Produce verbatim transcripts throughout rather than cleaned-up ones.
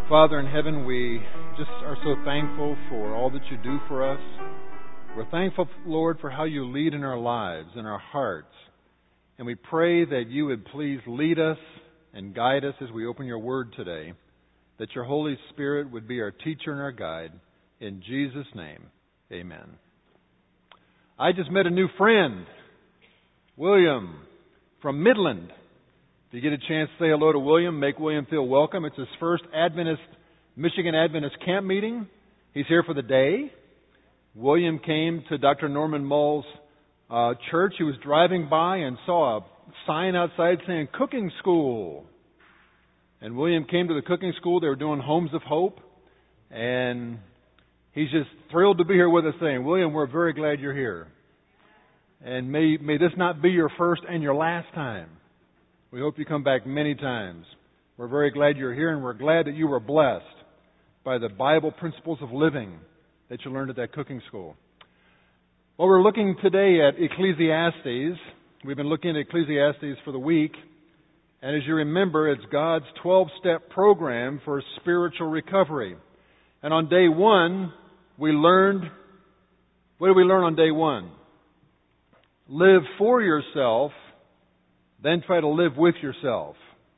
Father in heaven, we just are so thankful for all that you do for us. We're thankful, Lord, for how you lead in our lives, in our hearts. And we pray that you would please lead us and guide us as we open your word today, that your Holy Spirit would be our teacher and our guide. In Jesus' name, amen. I just met a new friend, William, from Midland. If you get a chance to say hello to William, make William feel welcome. It's his first Adventist, Michigan Adventist camp meeting. He's here for the day. William came to Doctor Norman Mull's uh, church. He was driving by and saw a sign outside saying cooking school. And William came to the cooking school. They were doing Homes of Hope. And he's just thrilled to be here with us, saying, William, we're very glad you're here. And may, may this not be your first and your last time. We hope you come back many times. We're very glad you're here, and we're glad that you were blessed by the Bible principles of living that you learned at that cooking school. Well, we're looking today at Ecclesiastes. We've been looking at Ecclesiastes for the week. And as you remember, it's God's twelve-step program for spiritual recovery. And on day one, we learned, what did we learn on day one? Live for yourself, then try to live with yourself.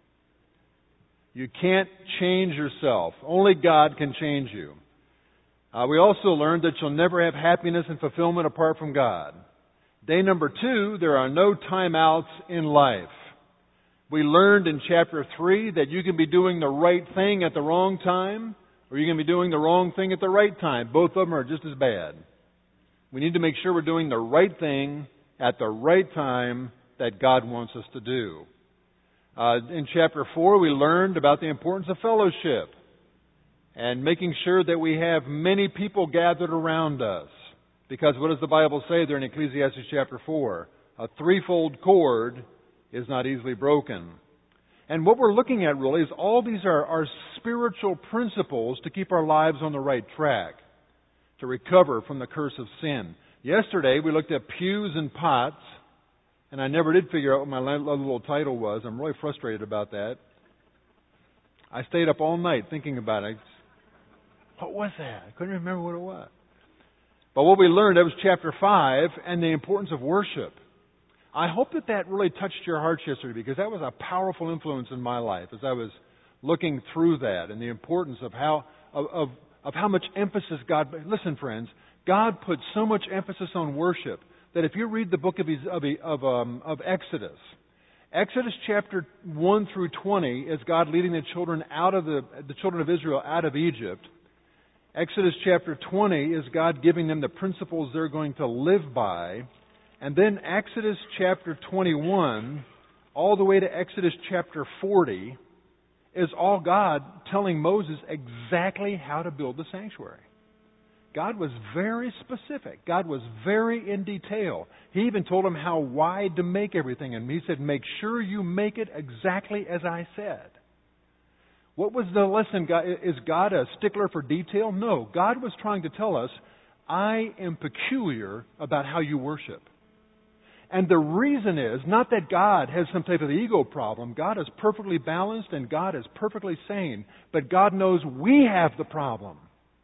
You can't change yourself. Only God can change you. Uh, we also learned that you'll never have happiness and fulfillment apart from God. Day number two, there are no timeouts in life. We learned in chapter three that you can be doing the right thing at the wrong time, or you can be doing the wrong thing at the right time. Both of them are just as bad. We need to make sure we're doing the right thing at the right time that God wants us to do. Uh, in chapter four, we learned about the importance of fellowship and making sure that we have many people gathered around us. Because what does the Bible say there in Ecclesiastes chapter four? A threefold cord is not easily broken. And what we're looking at really is all these are, are spiritual principles to keep our lives on the right track, to recover from the curse of sin. Yesterday, we looked at pews and pots. And I never did figure out what my little title was. I'm really frustrated about that. I stayed up all night thinking about it. What was that? I couldn't remember what it was. But what we learned, that was chapter five, and the importance of worship. I hope that that really touched your hearts yesterday, because that was a powerful influence in my life as I was looking through that, and the importance of how of, of, of how much emphasis God... Listen, friends, God put so much emphasis on worship that if you read the book of of, of, um, of Exodus, Exodus chapter one through twenty is God leading the children out of the the children of Israel out of Egypt. Exodus chapter twenty is God giving them the principles they're going to live by, and then Exodus chapter twenty-one, all the way to Exodus chapter forty, is all God telling Moses exactly how to build the sanctuary. God was very specific. God was very in detail. He even told him how wide to make everything. And he said, make sure you make it exactly as I said. What was the lesson? Is God a stickler for detail? No. God was trying to tell us, I am peculiar about how you worship. And the reason is not that God has some type of ego problem. God is perfectly balanced and God is perfectly sane. But God knows we have the problem.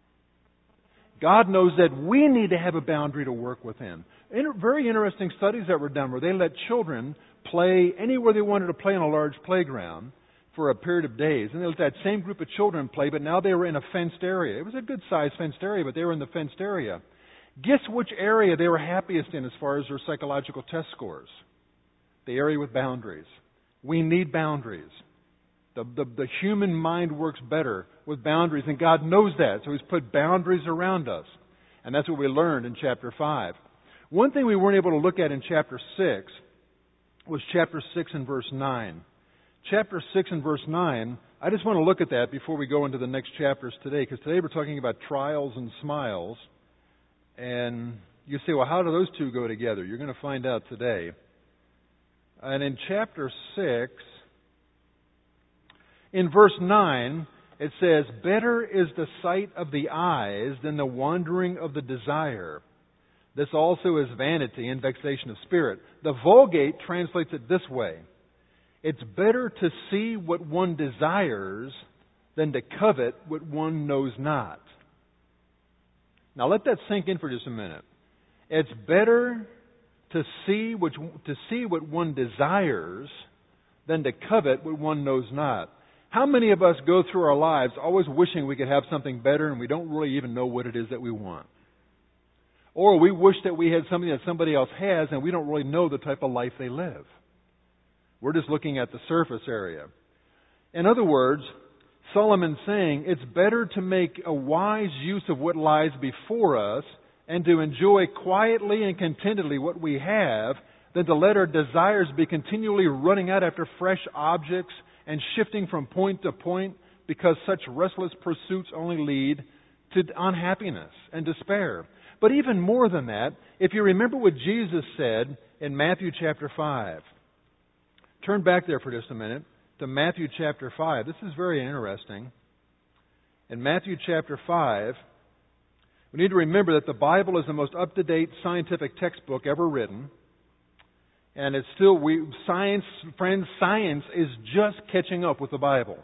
God knows that we need to have a boundary to work within. Inter- very interesting studies that were done where they let children play anywhere they wanted to play on a large playground for a period of days. And they let that same group of children play, but now they were in a fenced area. It was a good-sized fenced area, but they were in the fenced area. Guess which area they were happiest in as far as their psychological test scores? The area with boundaries. We need boundaries. The, the, the human mind works better with boundaries, and God knows that. So He's put boundaries around us. And that's what we learned in chapter five. One thing we weren't able to look at in chapter six was chapter six and verse nine. Chapter six and verse nine, I just want to look at that before we go into the next chapters today, because today we're talking about trials and smiles. And you say, well, how do those two go together? You're going to find out today. And in chapter six... in verse nine, it says, better is the sight of the eyes than the wandering of the desire. This also is vanity and vexation of spirit. The Vulgate translates it this way. It's better to see what one desires than to covet what one knows not. Now let that sink in for just a minute. It's better to see what, to see what one desires than to covet what one knows not. How many of us go through our lives always wishing we could have something better and we don't really even know what it is that we want? Or we wish that we had something that somebody else has and we don't really know the type of life they live. We're just looking at the surface area. In other words, Solomon's saying it's better to make a wise use of what lies before us and to enjoy quietly and contentedly what we have than to let our desires be continually running out after fresh objects and shifting from point to point, because such restless pursuits only lead to unhappiness and despair. But even more than that, if you remember what Jesus said in Matthew chapter five. Turn back there for just a minute to Matthew chapter five. This is very interesting. In Matthew chapter five, we need to remember that the Bible is the most up-to-date scientific textbook ever written. And it's still, we, science, friends, science is just catching up with the Bible.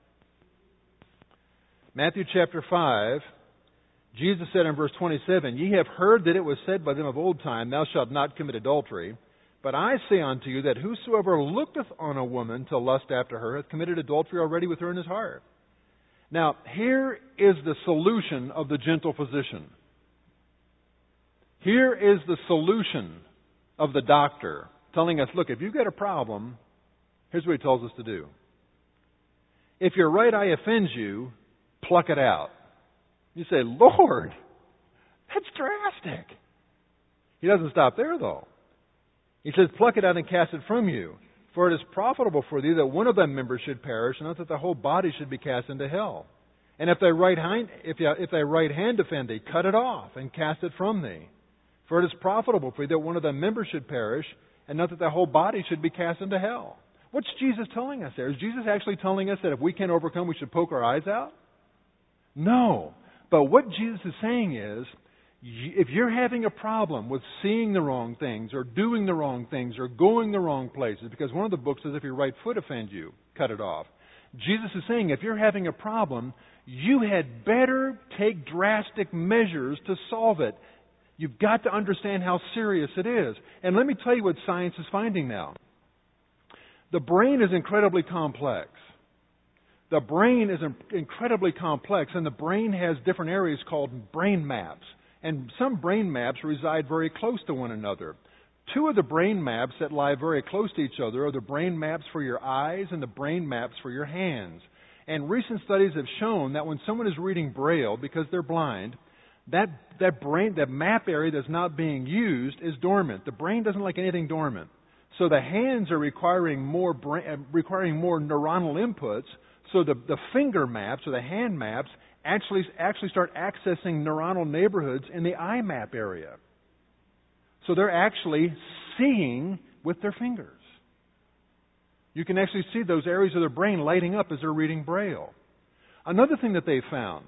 Matthew chapter five, Jesus said in verse twenty-seven, "Ye have heard that it was said by them of old time, Thou shalt not commit adultery. But I say unto you that whosoever looketh on a woman to lust after her hath committed adultery already with her in his heart." Now, here is the solution of the gentle physician. Here is the solution of the doctor, telling us, look, if you've got a problem, here's what he tells us to do. If your right eye offends you, pluck it out. You say, Lord, that's drastic. He doesn't stop there, though. He says, pluck it out and cast it from you. For it is profitable for thee that one of thy members should perish, and not that the whole body should be cast into hell. And if thy right hand, if, if thy right hand offend thee, cut it off and cast it from thee. For it is profitable for thee that one of thy members should perish, and not that the whole body should be cast into hell. What's Jesus telling us there? Is Jesus actually telling us that if we can't overcome, we should poke our eyes out? No. But what Jesus is saying is, if you're having a problem with seeing the wrong things, or doing the wrong things, or going the wrong places, because one of the books says if your right foot offends you, cut it off. Jesus is saying if you're having a problem, you had better take drastic measures to solve it. You've got to understand how serious it is. And let me tell you what science is finding now. The brain is incredibly complex. The brain is incredibly complex, and the brain has different areas called brain maps. And some brain maps reside very close to one another. Two of the brain maps that lie very close to each other are the brain maps for your eyes and the brain maps for your hands. And recent studies have shown that when someone is reading Braille because they're blind, that that brain, that map area that's not being used is dormant. The brain doesn't like anything dormant. So the hands are requiring more brain, requiring more neuronal inputs. So the, the finger maps or the hand maps actually actually start accessing neuronal neighborhoods in the eye map area. So they're actually seeing with their fingers. You can actually see those areas of their brain lighting up as they're reading Braille. Another thing that they found,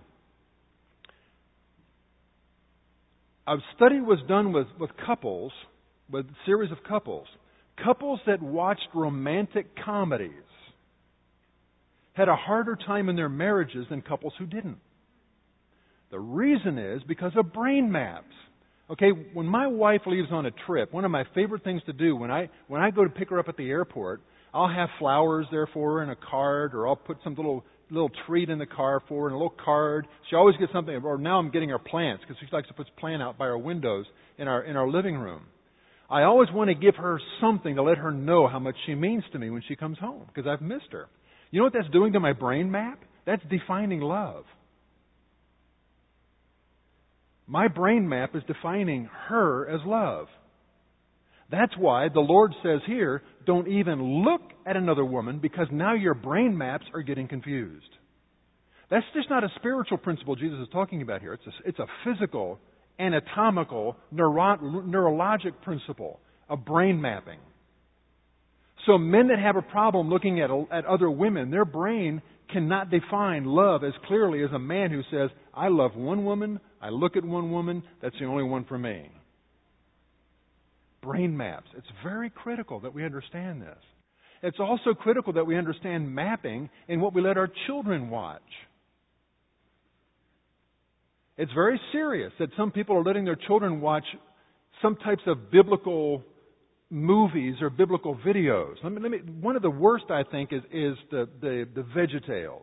a study was done with, with couples, with a series of couples. Couples that watched romantic comedies had a harder time in their marriages than couples who didn't. The reason is because of brain maps. Okay, when my wife leaves on a trip, one of my favorite things to do when I when I go to pick her up at the airport, I'll have flowers there for her and a card, or I'll put some little little treat in the car for her and a little card. She always gets something. Or now I'm getting her plants because she likes to put plant out by our windows in our in our living room. I always want to give her something to let her know how much she means to me when she comes home because I've missed her. You know what that's doing to my brain map? That's defining love. My brain map is defining her as love. That's why the Lord says here, don't even look at another woman because now your brain maps are getting confused. That's just not a spiritual principle Jesus is talking about here. It's a, it's a physical, anatomical, neuro, neurologic principle of brain mapping. So men that have a problem looking at, at other women, their brain cannot define love as clearly as a man who says, I love one woman, I look at one woman, that's the only one for me. Brain maps. It's very critical that we understand this. It's also critical that we understand mapping in what we let our children watch. It's very serious that some people are letting their children watch some types of biblical movies or biblical videos. Let me, let me, one of the worst, I think, is, is the, the, the VeggieTales.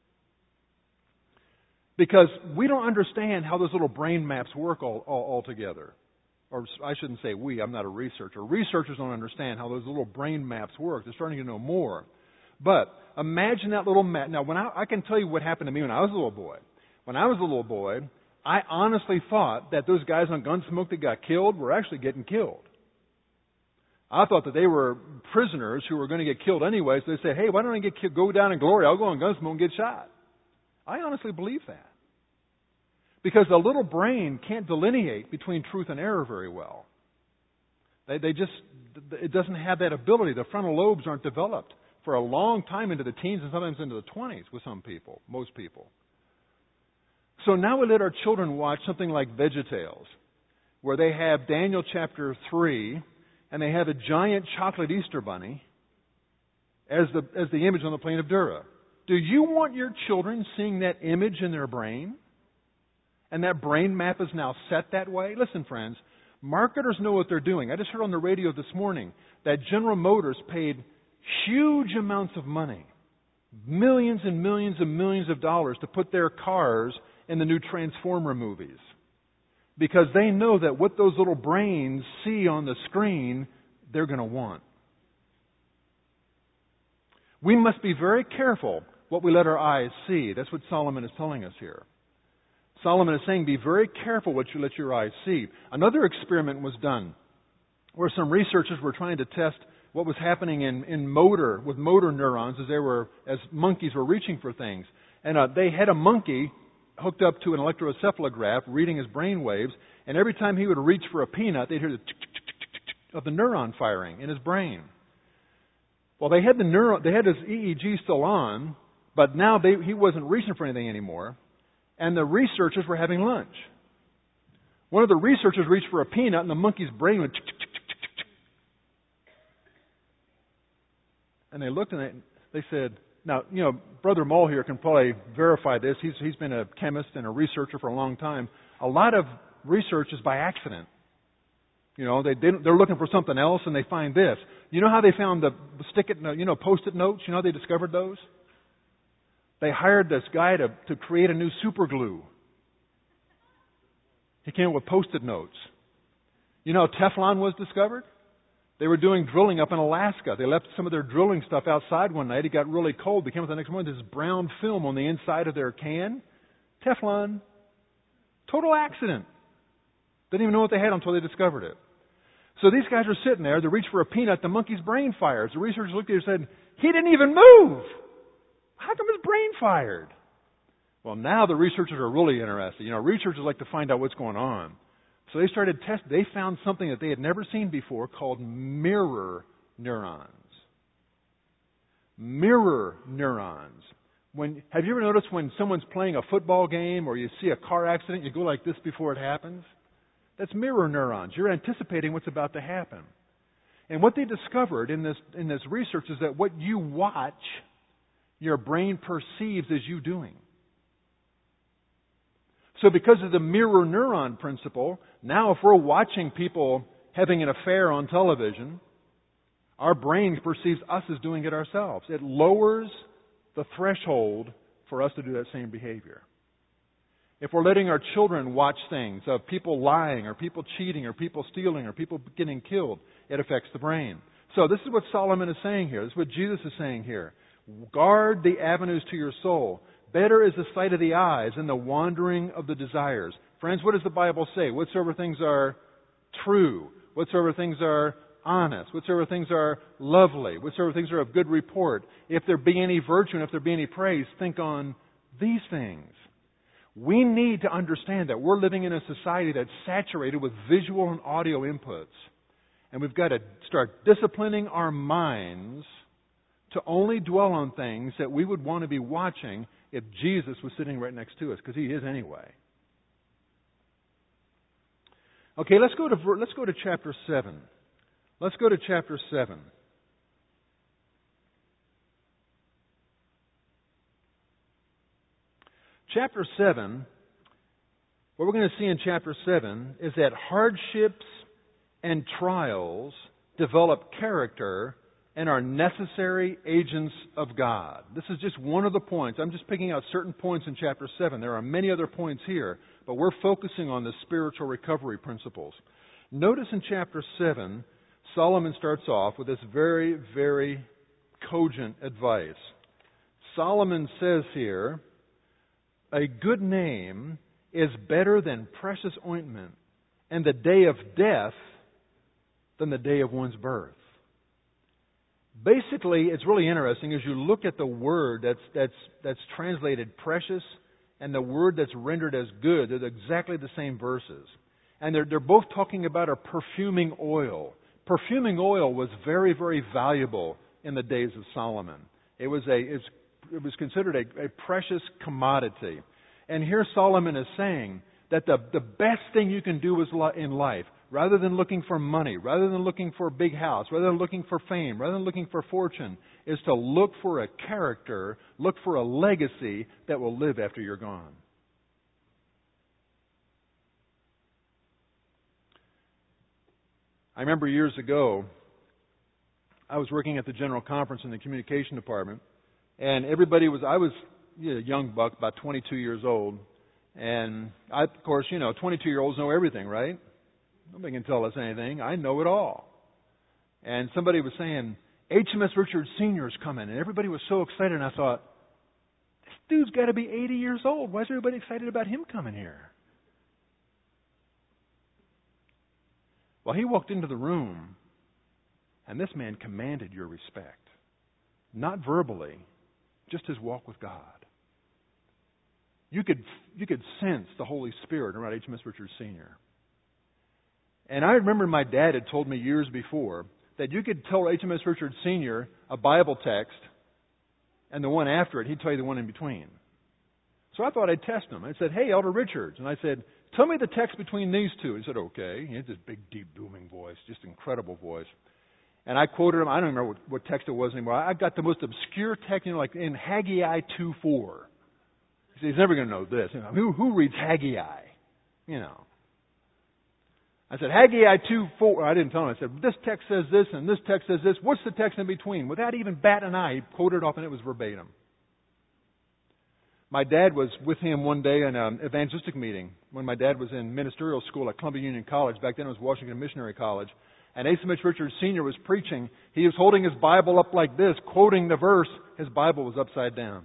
Because we don't understand how those little brain maps work all, all, all together. Or I shouldn't say we, I'm not a researcher. Researchers don't understand how those little brain maps work. They're starting to know more. But imagine that little map. Now, when I, I can tell you what happened to me when I was a little boy. When I was a little boy, I honestly thought that those guys on Gunsmoke that got killed were actually getting killed. I thought that they were prisoners who were going to get killed anyway, so they said, hey, why don't I get killed, go down in glory? I'll go on Gunsmoke and get shot. I honestly believe that. Because the little brain can't delineate between truth and error very well. They, they just, it doesn't have that ability. The frontal lobes aren't developed for a long time into the teens and sometimes into the twenties with some people, most people. So now we let our children watch something like VeggieTales, where they have Daniel chapter three, and they have a giant chocolate Easter bunny as the, as the image on the plain of Dura. Do you want your children seeing that image in their brain? And that brain map is now set that way? Listen, friends, marketers know what they're doing. I just heard on the radio this morning that General Motors paid huge amounts of money, millions and millions and millions of dollars, to put their cars in the new Transformer movies. Because they know that what those little brains see on the screen, they're going to want. We must be very careful what we let our eyes see. That's what Solomon is telling us here. Solomon is saying, be very careful what you let your eyes see. Another experiment was done where some researchers were trying to test what was happening in, in motor, with motor neurons as they were, as monkeys were reaching for things. And uh, they had a monkey hooked up to an electroencephalograph, reading his brain waves, and every time he would reach for a peanut, they'd hear the tick-tick-tick-tick of the neuron firing in his brain. Well, they had the neuro, they had his E E G still on, but now they, he wasn't reaching for anything anymore, and the researchers were having lunch. One of the researchers reached for a peanut, and the monkey's brain went tick-tick-tick-tick-tick. And they looked and they, they said, now, you know, Brother Mull here can probably verify this. He's, he's been a chemist and a researcher for a long time. A lot of research is by accident. You know, they didn't, they're looking for something else and they find this. You know how they found the stick-it, you know, post-it notes? You know how they discovered those? They hired this guy to, to create a new super glue. He came up with post-it notes. You know how Teflon was discovered? They were doing drilling up in Alaska. They left some of their drilling stuff outside one night. It got really cold. They came up the next morning. This brown film on the inside of their can. Teflon. Total accident. Didn't even know what they had until they discovered it. So these guys are sitting there. They reach for a peanut. The monkey's brain fires. The researchers looked at it and said, he didn't even move. How come his brain fired? Well, now the researchers are really interested. You know, researchers like to find out what's going on. So they started testing. They found something that they had never seen before called mirror neurons. Mirror neurons. When, have you ever noticed when someone's playing a football game or you see a car accident, you go like this before it happens? That's mirror neurons. You're anticipating what's about to happen. And what they discovered in this, in this research is that what you watch, your brain perceives as you doing. So because of the mirror neuron principle, now if we're watching people having an affair on television, our brain perceives us as doing it ourselves. It lowers the threshold for us to do that same behavior. If we're letting our children watch things of people lying or people cheating or people stealing or people getting killed, it affects the brain. So this is what Solomon is saying here. This is what Jesus is saying here. Guard the avenues to your soul. Better is the sight of the eyes than the wandering of the desires. Friends, what does the Bible say? Whatsoever things are true, whatsoever things are honest, whatsoever things are lovely, whatsoever things are of good report, if there be any virtue and if there be any praise, think on these things. We need to understand that we're living in a society that's saturated with visual and audio inputs. And we've got to start disciplining our minds to only dwell on things that we would want to be watching if Jesus was sitting right next to us, because He is anyway. Okay, let's go to let's go to chapter seven. Let's go to chapter seven. Chapter seven, what we're going to see in chapter seven is that hardships and trials develop character and are necessary agents of God. This is just one of the points. I'm just picking out certain points in chapter seven. There are many other points here, but we're focusing on the spiritual recovery principles. Notice in chapter seven, Solomon starts off with this very, very cogent advice. Solomon says here, a good name is better than precious ointment, and the day of death than the day of one's birth. Basically, it's really interesting as you look at the word that's that's that's translated precious and the word that's rendered as good. They're exactly the same verses, and they're they're both talking about a perfuming oil. Perfuming oil was very, very valuable in the days of Solomon. It was a it's, it was considered a, a precious commodity, and here Solomon is saying that the the best thing you can do is in life. Rather than looking for money, rather than looking for a big house, rather than looking for fame, rather than looking for fortune, is to look for a character, look for a legacy that will live after you're gone. I remember years ago, I was working at the General Conference in the communication department, and everybody was, I was you know, a young buck, about twenty-two years old, and I, of course, you know, twenty-two-year-olds know everything, right? Nobody can tell us anything. I know it all. And somebody was saying, H M S Richards Senior is coming. And everybody was so excited. And I thought, this dude's got to be eighty years old. Why is everybody excited about him coming here? Well, he walked into the room, and this man commanded your respect. Not verbally, just his walk with God. You could, you could sense the Holy Spirit around H M S Richards Senior And I remember my dad had told me years before that you could tell H M S Richards Senior a Bible text, and the one after it, he'd tell you the one in between. So I thought I'd test him. I said, hey, Elder Richards. And I said, tell me the text between these two. He said, okay. He had this big, deep, booming voice, just incredible voice. And I quoted him. I don't remember what, what text it was anymore. I got the most obscure text, you know, like in Haggai two four. He said, he's never going to know this. You know, who, who reads Haggai? You know. I said, Haggai two four. I didn't tell him. I said, this text says this and this text says this. What's the text in between? Without even batting an eye, he quoted it off and it was verbatim. My dad was with him one day in an evangelistic meeting when my dad was in ministerial school at Columbia Union College. Back then it was Washington Missionary College. And H M S Richards Senior was preaching. He was holding his Bible up like this, quoting the verse. His Bible was upside down.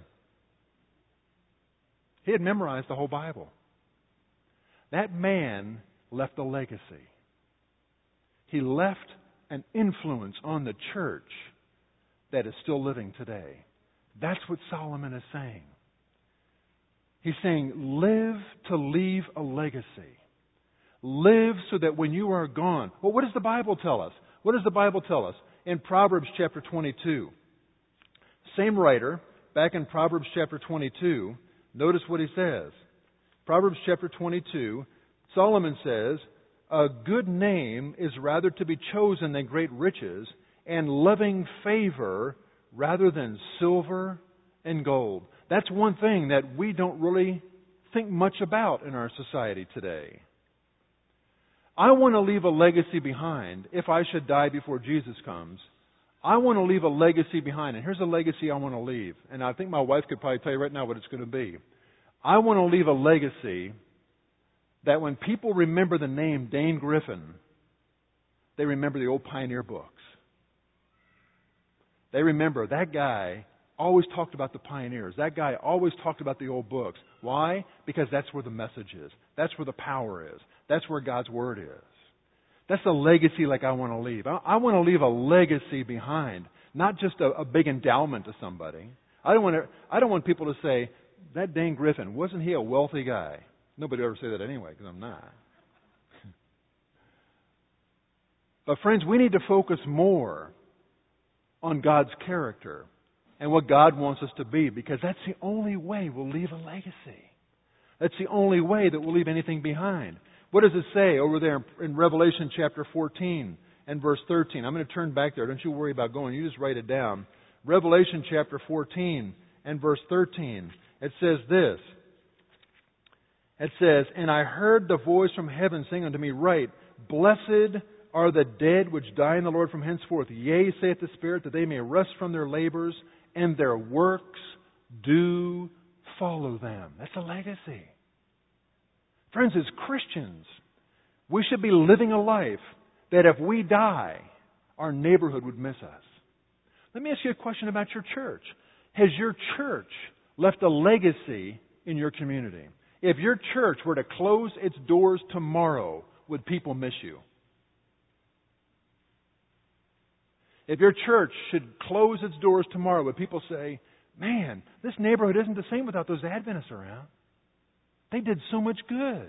He had memorized the whole Bible. That man left a legacy. He left an influence on the church that is still living today. That's what Solomon is saying. He's saying, live to leave a legacy. Live so that when you are gone. Well, what does the Bible tell us? What does the Bible tell us? In Proverbs chapter twenty-two. Same writer, back in Proverbs chapter twenty-two, notice what he says. Proverbs chapter twenty-two, Solomon says, a good name is rather to be chosen than great riches, and loving favor rather than silver and gold. That's one thing that we don't really think much about in our society today. I want to leave a legacy behind if I should die before Jesus comes. I want to leave a legacy behind. And here's a legacy I want to leave. And I think my wife could probably tell you right now what it's going to be. I want to leave a legacy that when people remember the name Dane Griffin, they remember the old pioneer books. They remember that guy always talked about the pioneers. That guy always talked about the old books. Why? Because that's where the message is. That's where the power is. That's where God's Word is. That's a legacy like I want to leave. I, I want to leave a legacy behind, not just a, a big endowment to somebody. I don't want to, I don't want people to say, that Dane Griffin, wasn't he a wealthy guy? Nobody would ever say that anyway, because I'm not. But friends, we need to focus more on God's character and what God wants us to be, because that's the only way we'll leave a legacy. That's the only way that we'll leave anything behind. What does it say over there in Revelation chapter fourteen and verse thirteen? I'm going to turn back there. Don't you worry about going. You just write it down. Revelation chapter fourteen and verse thirteen. It says this, It says, "And I heard the voice from heaven saying unto me, Write, Blessed are the dead which die in the Lord from henceforth. Yea, saith the Spirit, that they may rest from their labors, and their works do follow them." That's a legacy. Friends, as Christians, we should be living a life that if we die, our neighborhood would miss us. Let me ask you a question about your church. Has your church left a legacy in your community? If your church were to close its doors tomorrow, would people miss you? If your church should close its doors tomorrow, would people say, "Man, this neighborhood isn't the same without those Adventists around. They did so much good"?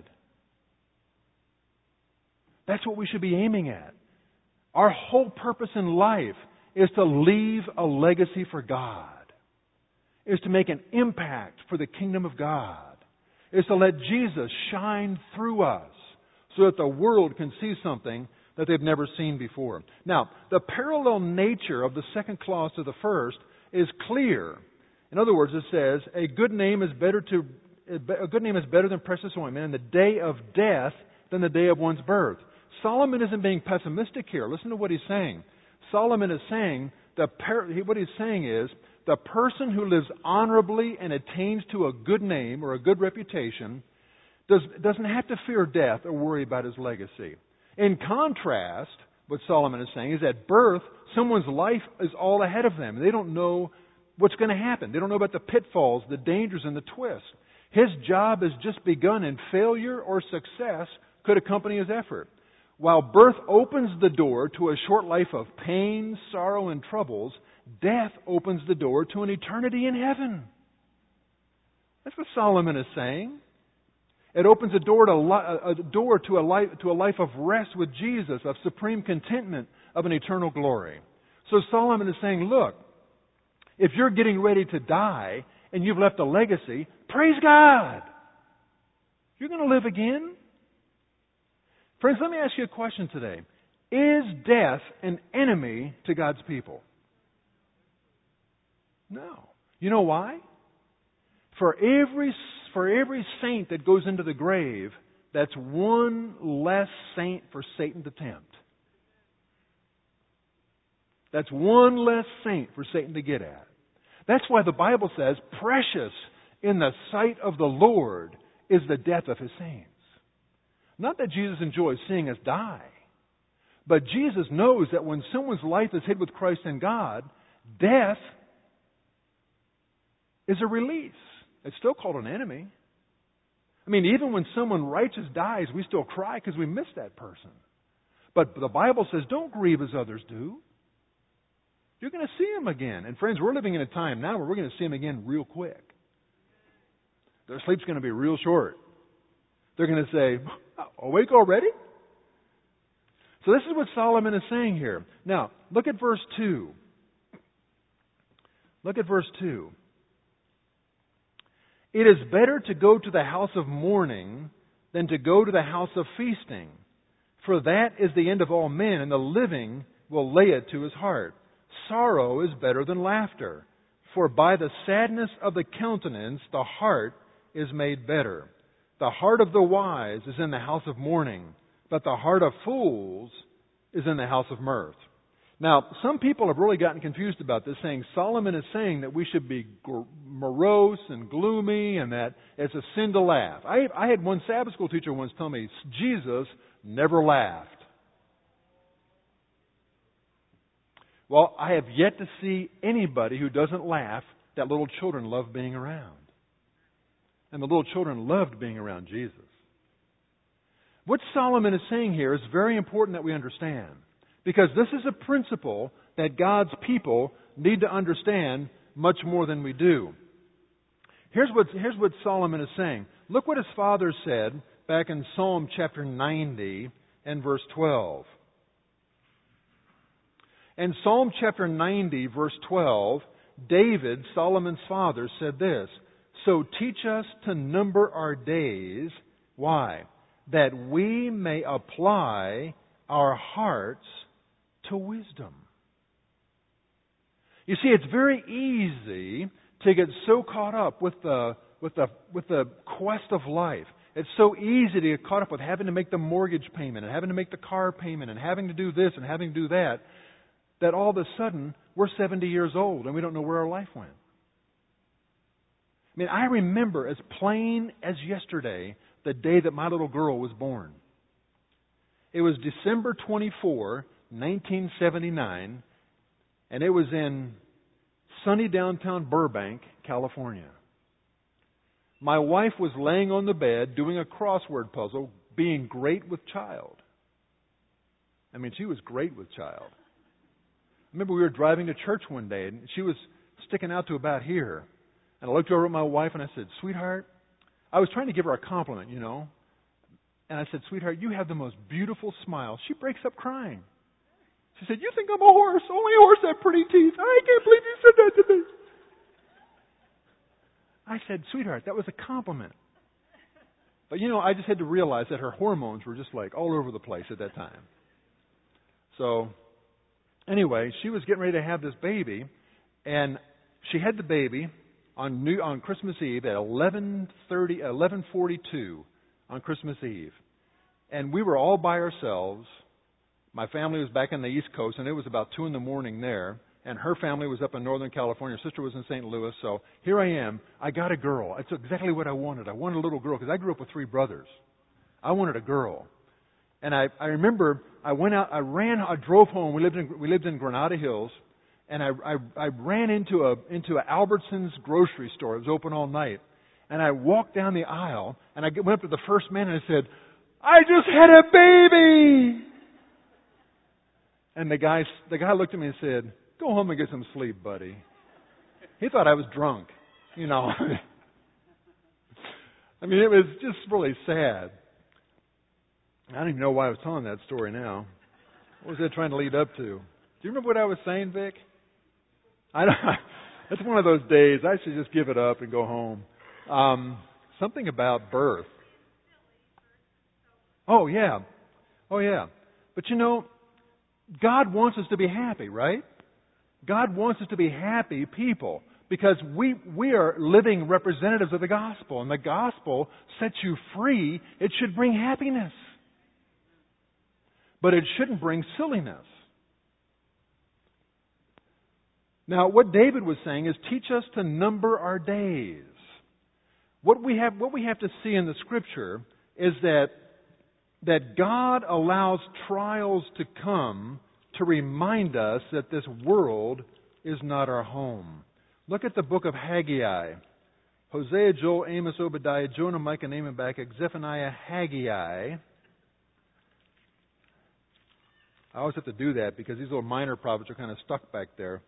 That's what we should be aiming at. Our whole purpose in life is to leave a legacy for God, is to make an impact for the kingdom of God, is to let Jesus shine through us so that the world can see something that they've never seen before. Now, the parallel nature of the second clause to the first is clear. In other words, it says, a good name is better to a good name is better than precious ointment in the day of death than the day of one's birth. Solomon isn't being pessimistic here. Listen to what he's saying. Solomon is saying the what he's saying is the person who lives honorably and attains to a good name or a good reputation does, doesn't have to fear death or worry about his legacy. In contrast, what Solomon is saying is at birth, someone's life is all ahead of them. They don't know what's going to happen. They don't know about the pitfalls, the dangers, and the twists. His job has just begun, and failure or success could accompany his effort. While birth opens the door to a short life of pain, sorrow, and troubles, death opens the door to an eternity in heaven. That's what Solomon is saying. It opens a door to a door to a life to a life of rest with Jesus, of supreme contentment, of an eternal glory. So Solomon is saying, look, if you're getting ready to die and you've left a legacy, praise God. You're going to live again. Friends, let me ask you a question today. Is death an enemy to God's people? No. You know why? For every for every saint that goes into the grave, that's one less saint for Satan to tempt. That's one less saint for Satan to get at. That's why the Bible says, precious in the sight of the Lord is the death of His saints. Not that Jesus enjoys seeing us die, but Jesus knows that when someone's life is hid with Christ in God, death is a release. It's still called an enemy. I mean, even when someone righteous dies, we still cry because we miss that person. But the Bible says, don't grieve as others do. You're going to see him again. And friends, we're living in a time now where we're going to see him again real quick. Their sleep's going to be real short. They're going to say, awake already? So this is what Solomon is saying here. Now, look at verse two. Look at verse two. It is better to go to the house of mourning than to go to the house of feasting. For that is the end of all men, and the living will lay it to his heart. Sorrow is better than laughter, for by the sadness of the countenance the heart is made better. The heart of the wise is in the house of mourning, but the heart of fools is in the house of mirth. Now, some people have really gotten confused about this, saying Solomon is saying that we should be morose and gloomy and that it's a sin to laugh. I, I had one Sabbath school teacher once tell me Jesus never laughed. Well, I have yet to see anybody who doesn't laugh that little children love being around. And the little children loved being around Jesus. What Solomon is saying here is very important that we understand. Because this is a principle that God's people need to understand much more than we do. Here's what, here's what Solomon is saying. Look what his father said back in Psalm chapter ninety and verse twelve. In Psalm chapter ninety, verse twelve, David, Solomon's father, said this, "So teach us to number our days." Why? "That we may apply our hearts to wisdom." You see, it's very easy to get so caught up with the with the with the quest of life. It's so easy to get caught up with having to make the mortgage payment and having to make the car payment and having to do this and having to do that, that all of a sudden we're seventy years old and we don't know where our life went. I mean, I remember as plain as yesterday the day that my little girl was born. It was December twenty-fourth, nineteen seventy-nine, and it was in sunny downtown Burbank, California. My wife was laying on the bed doing a crossword puzzle, being great with child. I mean, she was great with child. I remember we were driving to church one day, and she was sticking out to about here. And I looked over at my wife, and I said, "Sweetheart," I was trying to give her a compliment, you know. And I said, "Sweetheart, you have the most beautiful smile." She breaks up crying. She said, "You think I'm a horse? Only a horse have pretty teeth. I can't believe you said that to me." I said, "Sweetheart, that was a compliment." But, you know, I just had to realize that her hormones were just like all over the place at that time. So, anyway, she was getting ready to have this baby, and she had the baby on New on Christmas Eve at eleven thirty, eleven forty-two on Christmas Eve. And we were all by ourselves. My family was back on the East Coast, and it was about two in the morning there. And her family was up in Northern California. Her sister was in Saint Louis. So here I am. I got a girl. It's exactly what I wanted. I wanted a little girl because I grew up with three brothers. I wanted a girl. And I, I remember I went out, I ran, I drove home. We lived in, we lived in Granada Hills. And I, I, I ran into a, into a Albertsons grocery store. It was open all night. And I walked down the aisle and I went up to the first man and I said, "I just had a baby." And the guy, the guy looked at me and said, "Go home and get some sleep, buddy." He thought I was drunk, you know. I mean, it was just really sad. I don't even know why I was telling that story now. What was I trying to lead up to? Do you remember what I was saying, Vic? I don't, it's one of those days. I should just give it up and go home. Um, something about birth. Oh, yeah. Oh, yeah. But you know, God wants us to be happy, right? God wants us to be happy people because we we are living representatives of the gospel. And the gospel sets you free. It should bring happiness. But it shouldn't bring silliness. Now, what David was saying is, teach us to number our days. What we have, what we have to see in the Scripture is that that God allows trials to come to remind us that this world is not our home. Look at the book of Haggai. Hosea, Joel, Amos, Obadiah, Jonah, Micah, Nahum, Habakkuk, Zephaniah, Haggai. I always have to do that because these little minor prophets are kind of stuck back there.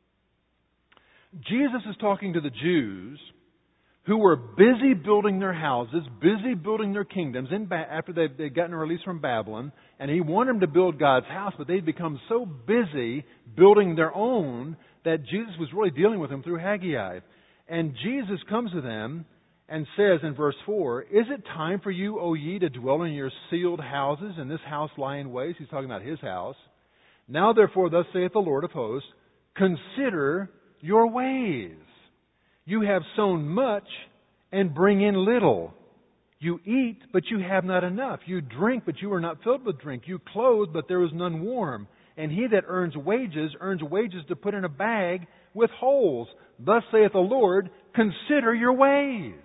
Jesus is talking to the Jews who were busy building their houses, busy building their kingdoms in ba- after they'd, they'd gotten released from Babylon. And He wanted them to build God's house, but they'd become so busy building their own that Jesus was really dealing with them through Haggai. And Jesus comes to them and says in verse four, "Is it time for you, O ye, to dwell in your sealed houses, and this house lie in waste?" He's talking about His house. "Now therefore, thus saith the Lord of hosts, consider your ways. You have sown much and bring in little. You eat, but you have not enough. You drink, but you are not filled with drink. You clothe, but there is none warm. And he that earns wages, earns wages to put in a bag with holes. Thus saith the Lord, consider your ways."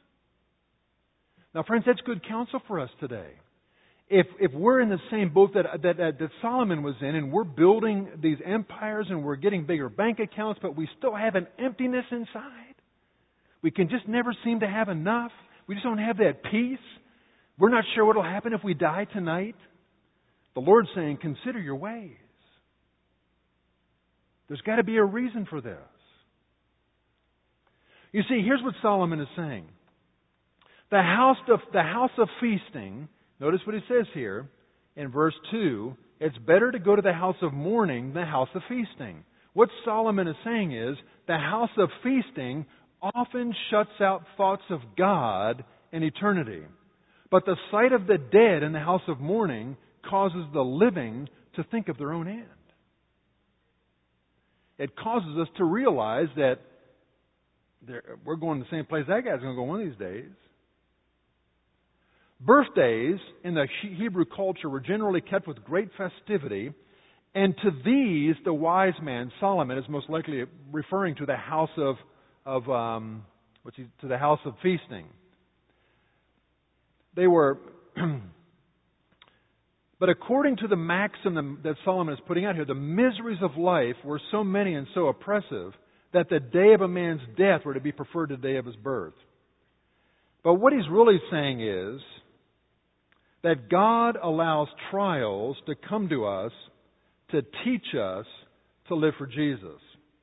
Now, friends, that's good counsel for us today. If if we're in the same boat that, that, that, that Solomon was in, and we're building these empires and we're getting bigger bank accounts, but we still have an emptiness inside, we can just never seem to have enough, we just don't have that peace, we're not sure what will happen if we die tonight, the Lord's saying, consider your ways. There's got to be a reason for this. You see, here's what Solomon is saying. The house of, the house of feasting, notice what he says here in verse two, it's better to go to the house of mourning than the house of feasting. What Solomon is saying is the house of feasting often shuts out thoughts of God and eternity. But the sight of the dead in the house of mourning causes the living to think of their own end. It causes us to realize that we're going to the same place that guy's going to go one of these days. Birthdays in the Hebrew culture were generally kept with great festivity, and to these, the wise man, Solomon, is most likely referring to the house of, of um, what's he, to the house of feasting. They were, but according to the maxim that Solomon is putting out here, the miseries of life were so many and so oppressive that the day of a man's death were to be preferred to the day of his birth. But what he's really saying is that God allows trials to come to us to teach us to live for Jesus.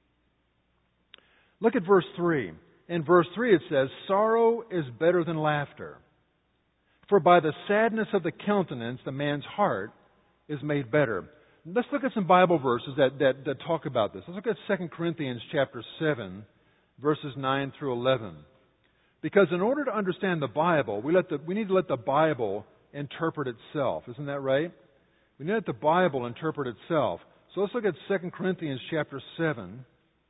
Look at verse three. In verse three it says, "Sorrow is better than laughter. For by the sadness of the countenance the man's heart is made better." Let's look at some Bible verses that, that, that talk about this. Let's look at Second Corinthians chapter seven, verses nine through eleven. Because in order to understand the Bible, we, let the, we need to let the Bible interpret itself. Isn't that right? We need to let the Bible interpret itself. So let's look at Second Corinthians chapter seven.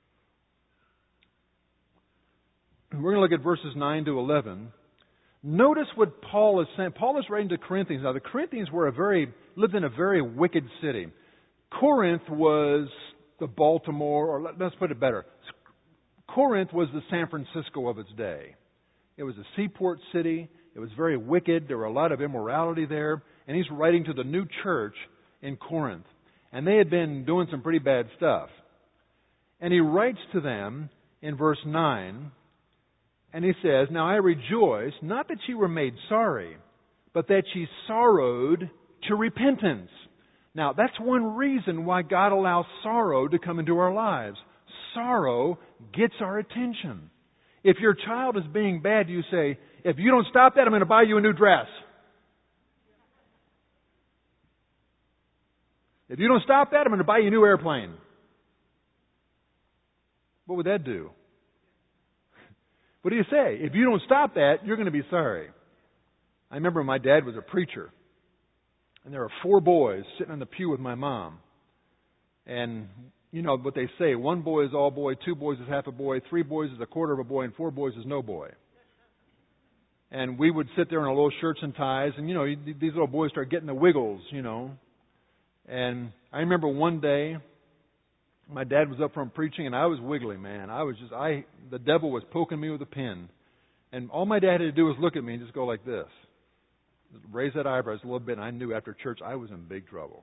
We're going to look at verses nine to eleven. Notice what Paul is saying. Paul is writing to Corinthians. Now, the Corinthians were a very lived in a very wicked city. Corinth was the Baltimore, or let's put it better. Corinth was the San Francisco of its day. It was a seaport city. It was very wicked. There were a lot of immorality there. And he's writing to the new church in Corinth. And they had been doing some pretty bad stuff. And he writes to them in verse nine, and he says, "Now I rejoice, not that ye were made sorry, but that ye sorrowed to repentance." Now, that's one reason why God allows sorrow to come into our lives. Sorrow gets our attention. If your child is being bad, you say, "If you don't stop that, I'm going to buy you a new dress." If you don't stop that, I'm going to buy you a new airplane. What would that do? What do you say? If you don't stop that, you're going to be sorry. I remember my dad was a preacher. And there were four boys sitting in the pew with my mom. And you know what they say, one boy is all boy, two boys is half a boy, three boys is a quarter of a boy, and four boys is no boy. And we would sit there in our little shirts and ties, and you know, these little boys start getting the wiggles, you know. And I remember one day, my dad was up front preaching, and I was wiggling, man. I was just, I, the devil was poking me with a pin. And all my dad had to do was look at me and just go like this. Raise that eyebrows a little bit, and I knew after church I was in big trouble.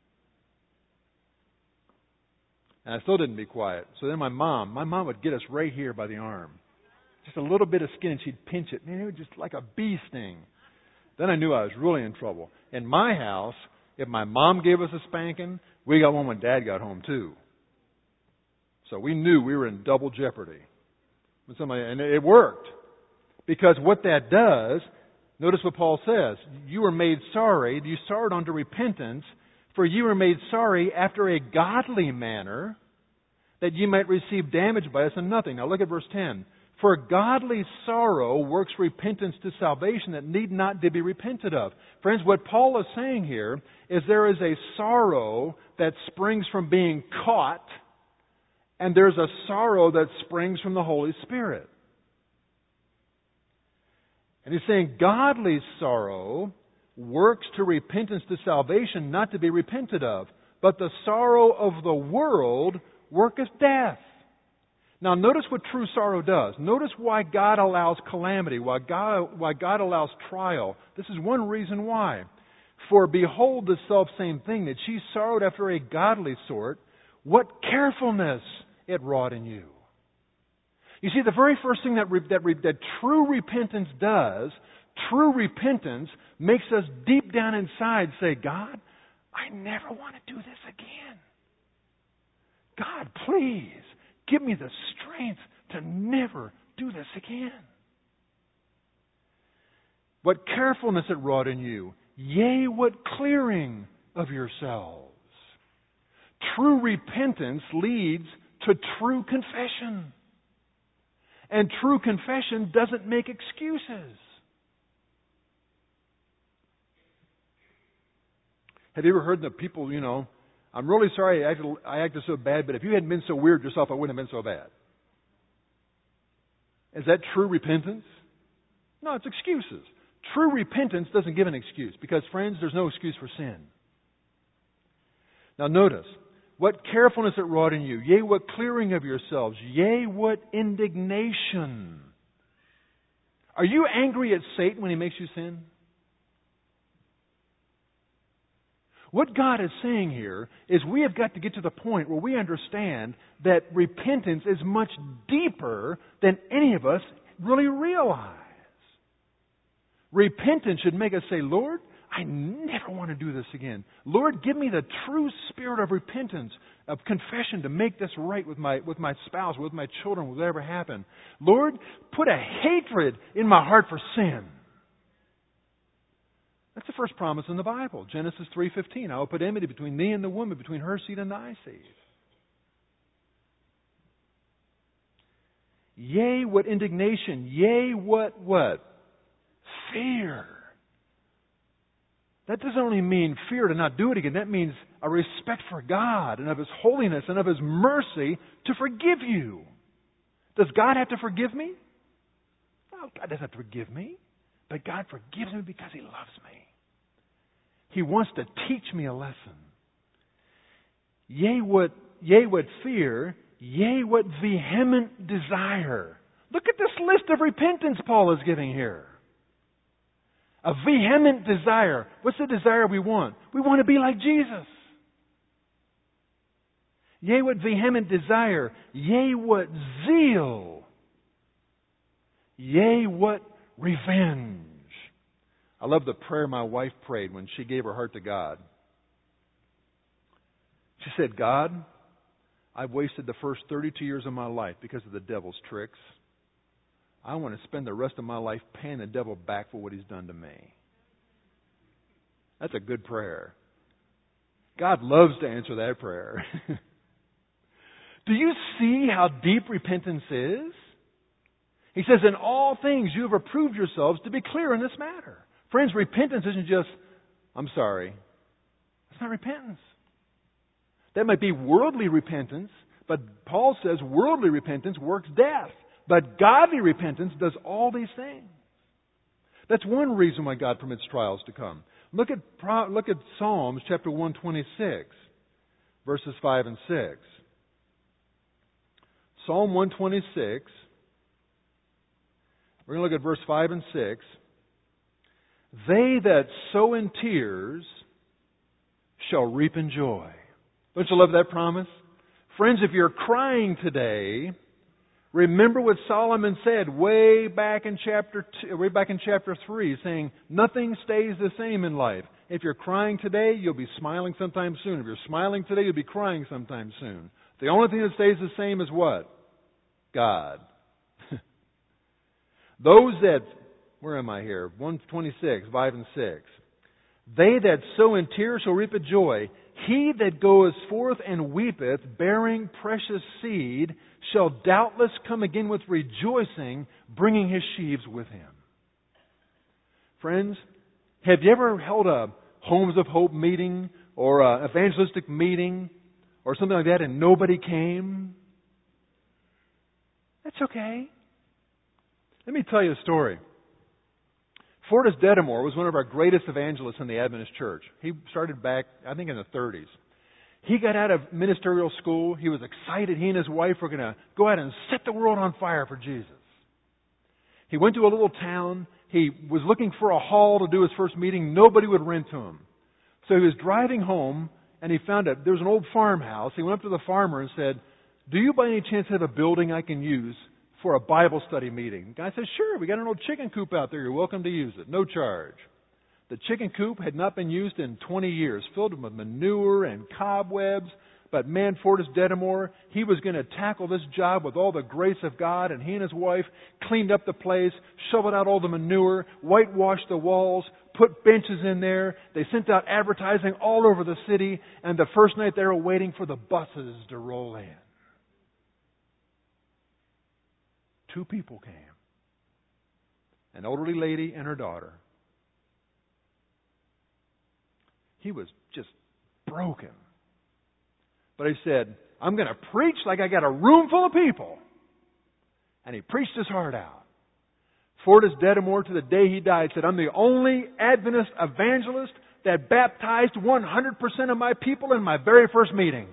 And I still didn't be quiet. So then my mom, my mom would get us right here by the arm. Just a little bit of skin, and she'd pinch it. Man, it was just like a bee sting. Then I knew I was really in trouble. In my house, if my mom gave us a spanking, we got one when Dad got home too. So we knew we were in double jeopardy. When somebody, and it worked. Because what that does, notice what Paul says. You were made sorry, you sorrowed unto repentance, for you were made sorry after a godly manner, that ye might receive damage by us and nothing. Now look at verse ten. For godly sorrow works repentance to salvation that need not to be repented of. Friends, what Paul is saying here is there is a sorrow that springs from being caught, and there's a sorrow that springs from the Holy Spirit. And he's saying godly sorrow works to repentance to salvation, not to be repented of. But the sorrow of the world worketh death. Now notice what true sorrow does. Notice why God allows calamity, why God, why God allows trial. This is one reason why. For behold the selfsame thing, that ye sorrowed after a godly sort, what carefulness it wrought in you. You see, the very first thing that, re, that, re, that true repentance does, true repentance makes us deep down inside say, God, I never want to do this again. God, please, give me the strength to never do this again. What carefulness it wrought in you, yea, what clearing of yourselves. True repentance leads to true confession. And true confession doesn't make excuses. Have you ever heard that people, you know, I'm really sorry I acted, I acted so bad, but if you hadn't been so weird yourself, I wouldn't have been so bad. Is that true repentance? No, it's excuses. True repentance doesn't give an excuse because, friends, there's no excuse for sin. Now notice, what carefulness it wrought in you, yea, what clearing of yourselves, yea, what indignation. Are you angry at Satan when he makes you sin? What God is saying here is we have got to get to the point where we understand that repentance is much deeper than any of us really realize. Repentance should make us say, Lord, I never want to do this again. Lord, give me the true spirit of repentance, of confession to make this right with my with my spouse, with my children, with whatever happened. Lord, put a hatred in my heart for sin. That's the first promise in the Bible. Genesis three fifteen. I will put enmity between thee and the woman, between her seed and thy seed. Yea, what indignation. Yea, what what? Fear. That doesn't only mean fear to not do it again. That means a respect for God and of His holiness and of His mercy to forgive you. Does God have to forgive me? No, God doesn't have to forgive me. But God forgives me because He loves me. He wants to teach me a lesson. Yea, what, yea, what fear, yea, what vehement desire. Look at this list of repentance Paul is giving here. A vehement desire. What's the desire we want? We want to be like Jesus. Yea, what vehement desire. Yea, what zeal. Yea, what revenge. I love the prayer my wife prayed when she gave her heart to God. She said, God, I've wasted the first thirty-two years of my life because of the devil's tricks. I want to spend the rest of my life paying the devil back for what he's done to me. That's a good prayer. God loves to answer that prayer. Do you see how deep repentance is? He says, in all things you have approved yourselves to be clear in this matter. Friends, repentance isn't just, I'm sorry. It's not repentance. That might be worldly repentance, but Paul says worldly repentance works death. But godly repentance does all these things. That's one reason why God permits trials to come. Look at look at Psalms chapter one twenty-six, verses five and six. Psalm one twenty-six. We're going to look at verse five and six. They that sow in tears shall reap in joy. Don't you love that promise? Friends, if you're crying today, remember what Solomon said way back in chapter two, way back in chapter three, saying nothing stays the same in life. If you're crying today, you'll be smiling sometime soon. If you're smiling today, you'll be crying sometime soon. The only thing that stays the same is what? God. Those that, where am I here? one twenty-six, five and six. They that sow in tears shall reap a joy. He that goeth forth and weepeth, bearing precious seed, shall doubtless come again with rejoicing, bringing his sheaves with him. Friends, have you ever held a Homes of Hope meeting or an evangelistic meeting or something like that and nobody came? That's okay. Let me tell you a story. Fortis Dedamore was one of our greatest evangelists in the Adventist church. He started back, I think, in the thirties. He got out of ministerial school. He was excited. He and his wife were going to go out and set the world on fire for Jesus. He went to a little town. He was looking for a hall to do his first meeting. Nobody would rent to him. So he was driving home, and he found a, there was an old farmhouse. He went up to the farmer and said, do you by any chance have a building I can use for a Bible study meeting? The guy said, sure, we got an old chicken coop out there. You're welcome to use it. No charge. The chicken coop had not been used in twenty years, filled with manure and cobwebs. But man, Fortis Dedamore, he was going to tackle this job with all the grace of God. And he and his wife cleaned up the place, shoveled out all the manure, whitewashed the walls, put benches in there. They sent out advertising all over the city. And the first night they were waiting for the buses to roll in. Two people came. An elderly lady and her daughter. He was just broken. But he said, I'm going to preach like I got a room full of people. And he preached his heart out. Fortis Dedamore, to the day he died, said, I'm the only Adventist evangelist that baptized one hundred percent of my people in my very first meeting.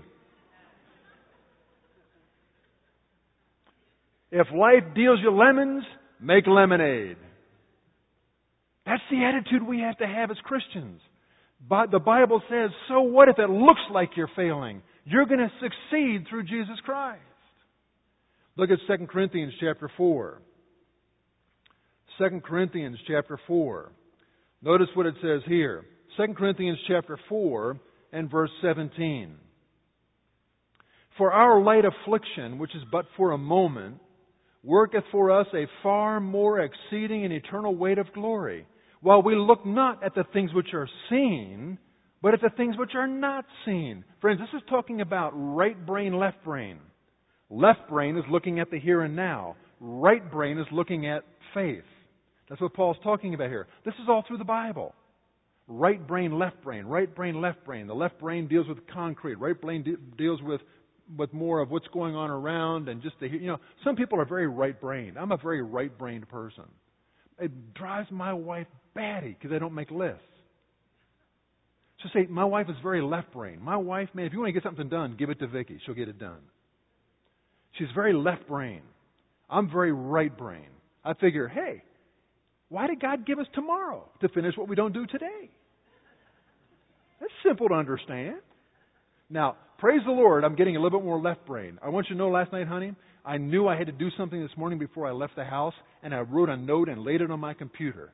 If life deals you lemons, make lemonade. That's the attitude we have to have as Christians. But the Bible says, so what if it looks like you're failing? You're going to succeed through Jesus Christ. Look at Second Corinthians chapter four. Second Corinthians chapter four. Notice what it says here. Second Corinthians chapter four and verse seventeen. For our light affliction, which is but for a moment, worketh for us a far more exceeding and eternal weight of glory, while we look not at the things which are seen, but at the things which are not seen. Friends, this is talking about right brain, left brain. Left brain is looking at the here and now. Right brain is looking at faith. That's what Paul's talking about here. This is all through the Bible. Right brain, left brain. Right brain, left brain. The left brain deals with concrete. Right brain de- deals with with more of what's going on around and just the, you know, some people are very right-brained. I'm a very right-brained person. It drives my wife batty because I don't make lists. She'll say, my wife is very left-brained. My wife, man, if you want to get something done, give it to Vicki. She'll get it done. She's very left-brained. I'm very right-brained. I figure, hey, why did God give us tomorrow to finish what we don't do today? That's simple to understand. Now, praise the Lord, I'm getting a little bit more left brain. I want you to know last night, honey, I knew I had to do something this morning before I left the house, and I wrote a note and laid it on my computer.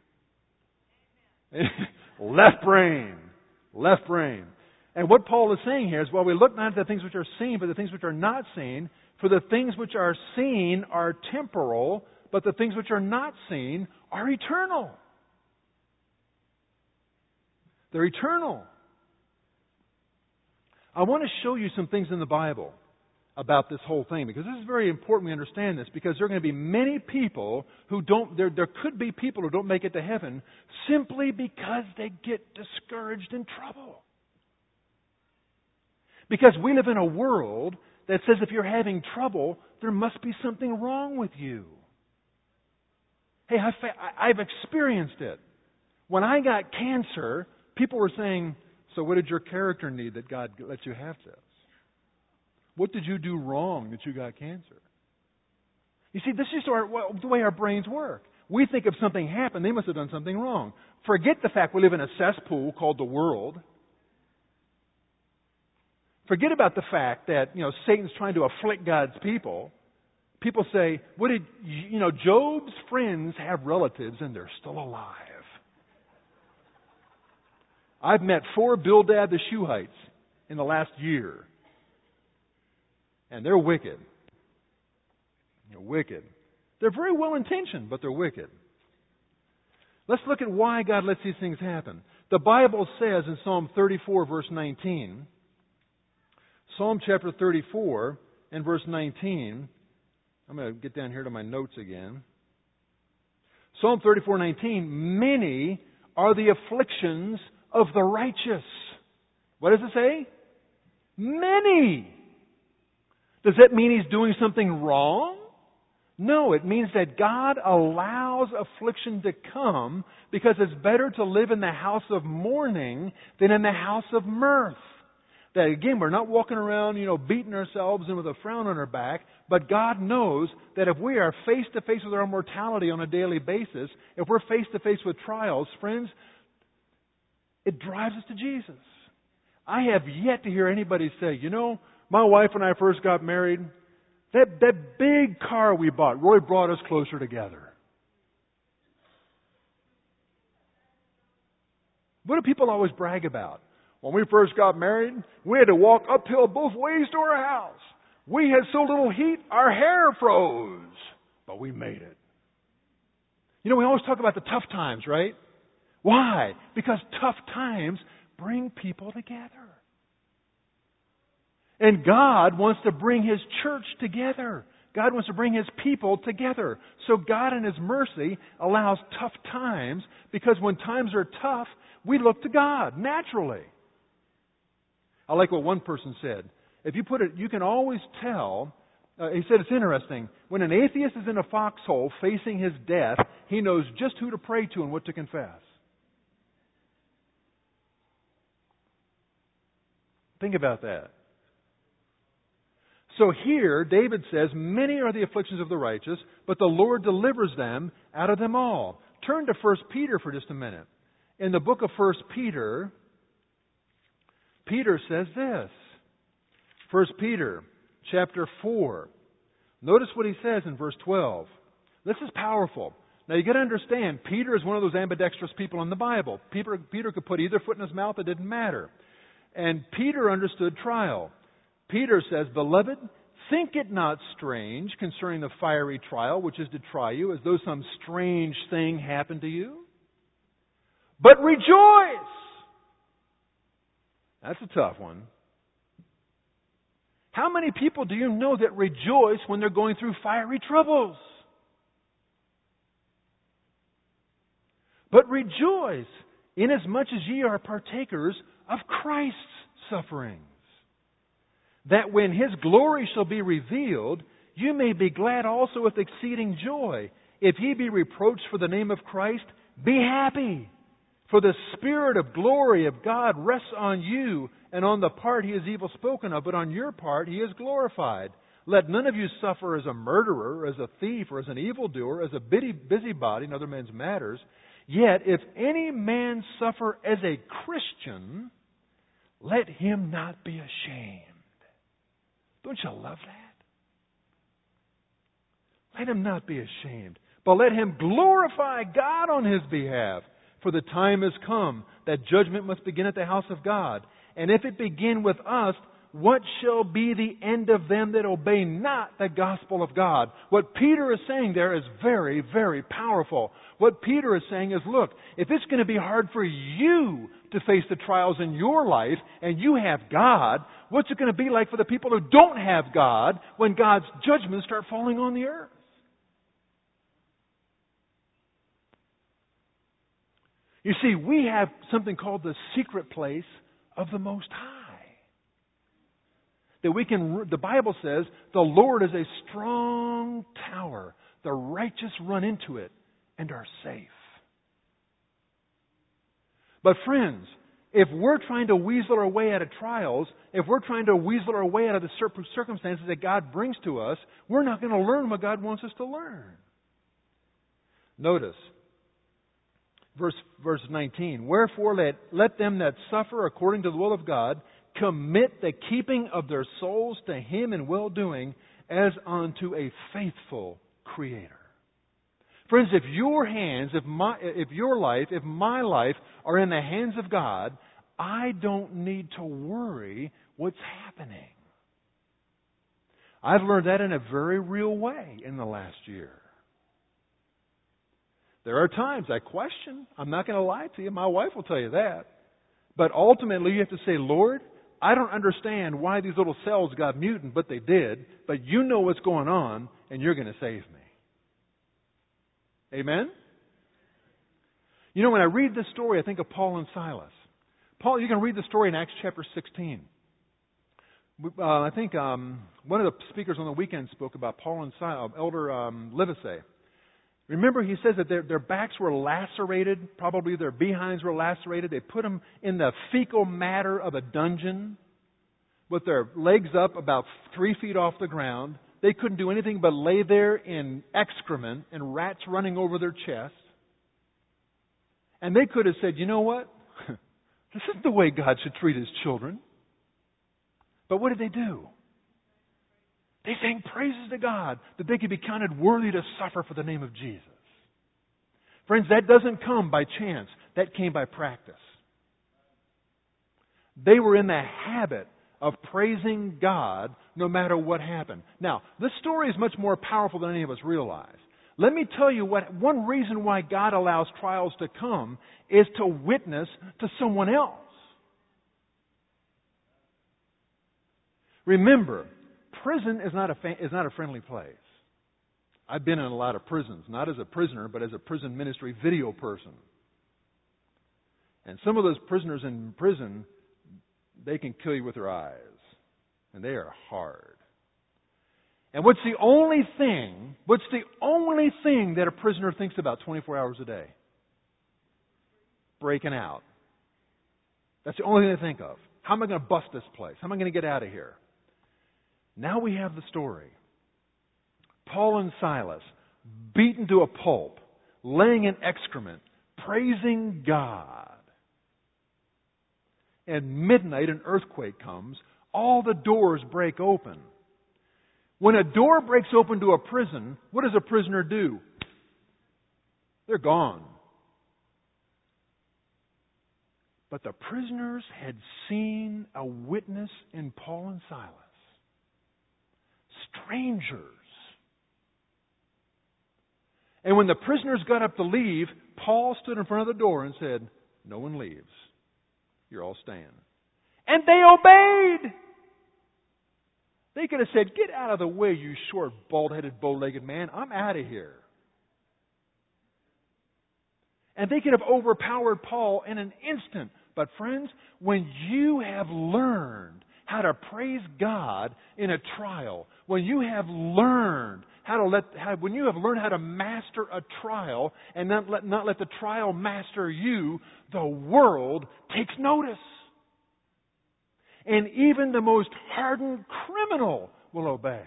Left brain. Left brain. And what Paul is saying here is, while we look not at the things which are seen, but the things which are not seen, for the things which are seen are temporal, but the things which are not seen are eternal. They're eternal. I want to show you some things in the Bible about this whole thing, because this is very important we understand this, because there are going to be many people who don't, there, there could be people who don't make it to heaven simply because they get discouraged in trouble. Because we live in a world that says if you're having trouble, there must be something wrong with you. Hey, I've experienced it. When I got cancer, people were saying, so what did your character need that God let you have this? What did you do wrong that you got cancer? You see, this is our, well, the way our brains work. We think if something happened, they must have done something wrong. Forget the fact we live in a cesspool called the world. Forget about the fact that, you know, Satan's trying to afflict God's people. People say, what did, you know, Job's friends have relatives and they're still alive. I've met four Bildad the Shuhites in the last year. And they're wicked. They're wicked. They're very well intentioned, but they're wicked. Let's look at why God lets these things happen. The Bible says in Psalm thirty-four, verse nineteen, Psalm chapter thirty-four and verse nineteen, I'm going to get down here to my notes again. Psalm thirty-four nineteen, many are the afflictions of the righteous. What does it say? Many. Does that mean he's doing something wrong? No, it means that God allows affliction to come because it's better to live in the house of mourning than in the house of mirth. That again, we're not walking around, you know, beating ourselves and with a frown on our back, but God knows that if we are face to face with our mortality on a daily basis, if we're face to face with trials, friends, it drives us to Jesus. I have yet to hear anybody say, you know, my wife and I first got married, that, that big car we bought really brought us closer together. What do people always brag about? When we first got married, we had to walk uphill both ways to our house. We had so little heat, our hair froze. But we made it. You know, we always talk about the tough times, right? Why? Because tough times bring people together. And God wants to bring His church together. God wants to bring His people together. So God in His mercy allows tough times, because when times are tough, we look to God naturally. I like what one person said. If you put it, you can always tell Uh, he said it's interesting. When an atheist is in a foxhole facing his death, he knows just who to pray to and what to confess. Think about that. So here, David says, many are the afflictions of the righteous, but the Lord delivers them out of them all. Turn to First Peter for just a minute. In the book of First Peter, Peter says this. First Peter chapter four. Notice what he says in verse twelve. This is powerful. Now you've got to understand, Peter is one of those ambidextrous people in the Bible. Peter, Peter could put either foot in his mouth, it didn't matter. And Peter understood trial. Peter says, Beloved, think it not strange concerning the fiery trial which is to try you, as though some strange thing happened to you. But rejoice! That's a tough one. How many people do you know that rejoice when they're going through fiery troubles? But rejoice, inasmuch as ye are partakers of Christ's sufferings, that when His glory shall be revealed, you may be glad also with exceeding joy. If ye be reproached for the name of Christ, be happy. For the Spirit of glory of God rests on you, and on the part He is evil spoken of, but on your part He is glorified. Let none of you suffer as a murderer, or as a thief, or as an evildoer, as a busybody in other men's matters. Yet, if any man suffer as a Christian, let him not be ashamed. Don't you love that? Let him not be ashamed, but let him glorify God on his behalf. For the time has come that judgment must begin at the house of God. And if it begin with us, what shall be the end of them that obey not the gospel of God? What Peter is saying there is very, very powerful. What Peter is saying is, look, if it's going to be hard for you to face the trials in your life and you have God, what's it going to be like for the people who don't have God when God's judgments start falling on the earth? You see, we have something called the secret place of the Most High. That we can, the Bible says, the Lord is a strong tower. The righteous run into it and are safe. But friends, if we're trying to weasel our way out of trials, if we're trying to weasel our way out of the circumstances that God brings to us, we're not going to learn what God wants us to learn. Notice, verse, verse nineteen, Wherefore let, let them that suffer according to the will of God commit the keeping of their souls to Him in well-doing as unto a faithful Creator. Friends, if your hands, if my, if your life, if my life are in the hands of God, I don't need to worry what's happening. I've learned that in a very real way in the last year. There are times I question. I'm not going to lie to you. My wife will tell you that. But ultimately, you have to say, Lord, I don't understand why these little cells got mutant, but they did. But you know what's going on, and you're going to save me. Amen? You know, when I read this story, I think of Paul and Silas. Paul, you can read the story in Acts chapter sixteen. Uh, I think um, one of the speakers on the weekend spoke about Paul and Silas, Elder um, Livesey. Remember, he says that their, their backs were lacerated, probably their behinds were lacerated. They put them in the fecal matter of a dungeon with their legs up about three feet off the ground. They couldn't do anything but lay there in excrement and rats running over their chest. And they could have said, you know what? This isn't the way God should treat His children. But what did they do? They sang praises to God that they could be counted worthy to suffer for the name of Jesus. Friends, that doesn't come by chance. That came by practice. They were in the habit of praising God no matter what happened. Now, this story is much more powerful than any of us realize. Let me tell you what one reason why God allows trials to come is to witness to someone else. Remember, prison is not a fa- is not a friendly place. I've been in a lot of prisons, not as a prisoner, but as a prison ministry video person. And some of those prisoners in prison, they can kill you with their eyes. And they are hard. And what's the only thing, what's the only thing that a prisoner thinks about twenty-four hours a day? Breaking out. That's the only thing they think of. How am I going to bust this place? How am I going to get out of here? Now we have the story. Paul and Silas, beaten to a pulp, laying in excrement, praising God. At midnight, an earthquake comes. All the doors break open. When a door breaks open to a prison, what does a prisoner do? They're gone. But the prisoners had seen a witness in Paul and Silas. Strangers. And when the prisoners got up to leave, Paul stood in front of the door and said, "No one leaves. You're all staying." And they obeyed. They could have said, "Get out of the way, you short, bald-headed, bow-legged man. I'm out of here." And they could have overpowered Paul in an instant. But friends, when you have learned how to praise God in a trial, when you have learned how to let, how, when you have learned how to master a trial and not let, not let the trial master you, the world takes notice. And even the most hardened criminal will obey.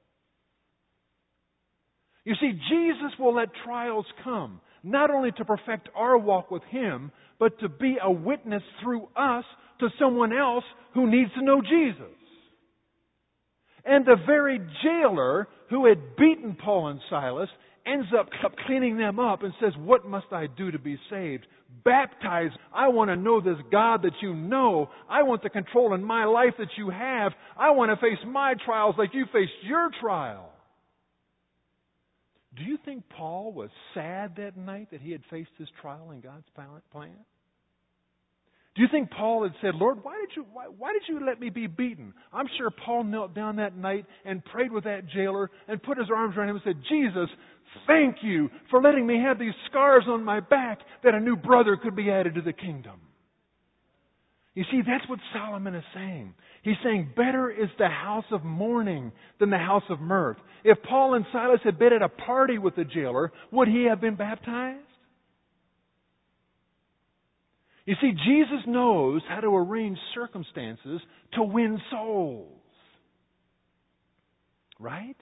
You see, Jesus will let trials come, not only to perfect our walk with Him, but to be a witness through us to someone else who needs to know Jesus. And the very jailer who had beaten Paul and Silas ends up cleaning them up and says, "What must I do to be saved?" Baptize. I want to know this God that you know. I want the control in my life that you have. I want to face my trials like you faced your trial. Do you think Paul was sad that night that he had faced his trial in God's plan? Do you think Paul had said, "Lord, why did you why, why did you let me be beaten?" I'm sure Paul knelt down that night and prayed with that jailer and put his arms around him and said, "Jesus, thank you for letting me have these scars on my back that a new brother could be added to the kingdom." You see, that's what Solomon is saying. He's saying, better is the house of mourning than the house of mirth. If Paul and Silas had been at a party with the jailer, would he have been baptized? You see, Jesus knows how to arrange circumstances to win souls. Right?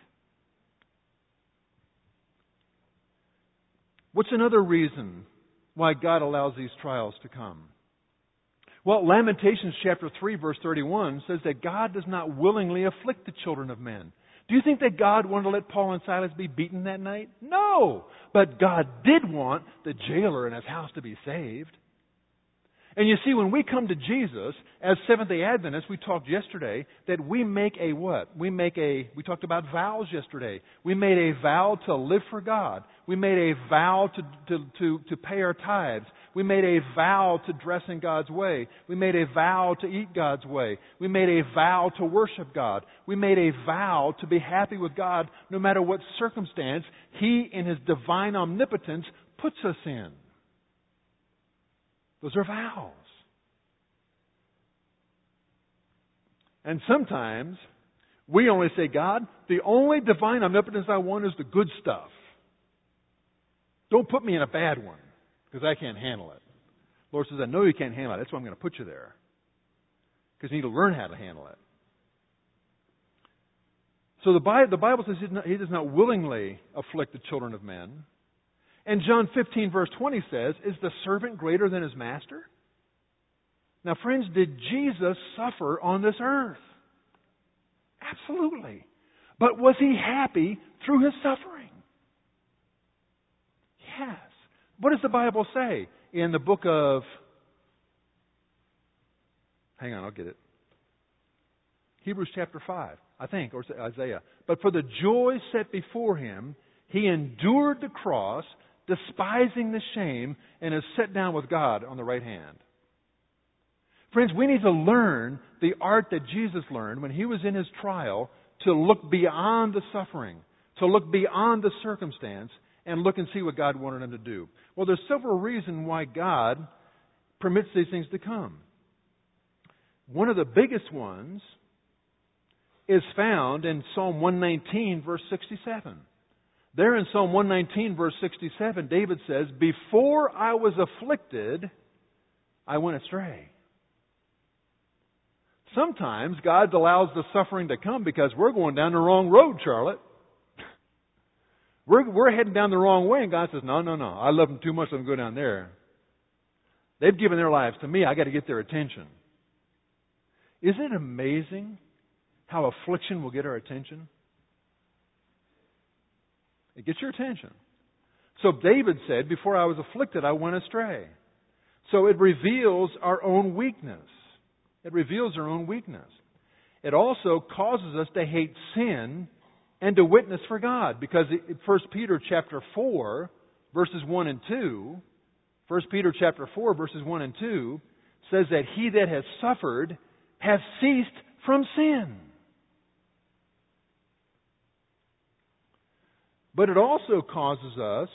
What's another reason why God allows these trials to come? Well, Lamentations chapter three, verse thirty-one says that God does not willingly afflict the children of men. Do you think that God wanted to let Paul and Silas be beaten that night? No! But God did want the jailer and his house to be saved. And you see, when we come to Jesus, as Seventh-day Adventists, we talked yesterday that we make a what? We make a, we talked about vows yesterday. We made a vow to live for God. We made a vow to, to, to, to pay our tithes. We made a vow to dress in God's way. We made a vow to eat God's way. We made a vow to worship God. We made a vow to be happy with God no matter what circumstance He, in His divine omnipotence, puts us in. Those are vows. And sometimes we only say, "God, the only divine omnipotence I want is the good stuff. Don't put me in a bad one because I can't handle it." The Lord says, "I know you can't handle it. That's why I'm going to put you there. Because you need to learn how to handle it." So the Bible, the Bible says He does not willingly afflict the children of men. And John fifteen, verse twenty says, "Is the servant greater than his master?" Now, friends, did Jesus suffer on this earth? Absolutely. But was He happy through His suffering? Yes. What does the Bible say in the book of... Hang on, I'll get it. Hebrews chapter five, I think, or Isaiah. "But for the joy set before Him, He endured the cross, despising the shame, and is set down with God on the right hand." Friends, we need to learn the art that Jesus learned when He was in His trial to look beyond the suffering, to look beyond the circumstance, and look and see what God wanted Him to do. Well, there's several reasons why God permits these things to come. One of the biggest ones is found in Psalm one nineteen, verse sixty-seven. There in Psalm one nineteen, verse sixty-seven, David says, "Before I was afflicted, I went astray." Sometimes God allows the suffering to come because we're going down the wrong road, Charlotte. We're, we're heading down the wrong way, and God says, no, no, no. I love them too much, let them go down there. They've given their lives to me. I got to get their attention. Isn't it amazing how affliction will get our attention? It gets your attention. So David said, before I was afflicted, I went astray. So it reveals our own weakness. It reveals our own weakness. It also causes us to hate sin and to witness for God. Because First Peter chapter four, verses one and two, First Peter chapter four, verses one and two, says that he that has suffered has ceased from sin. But it also causes us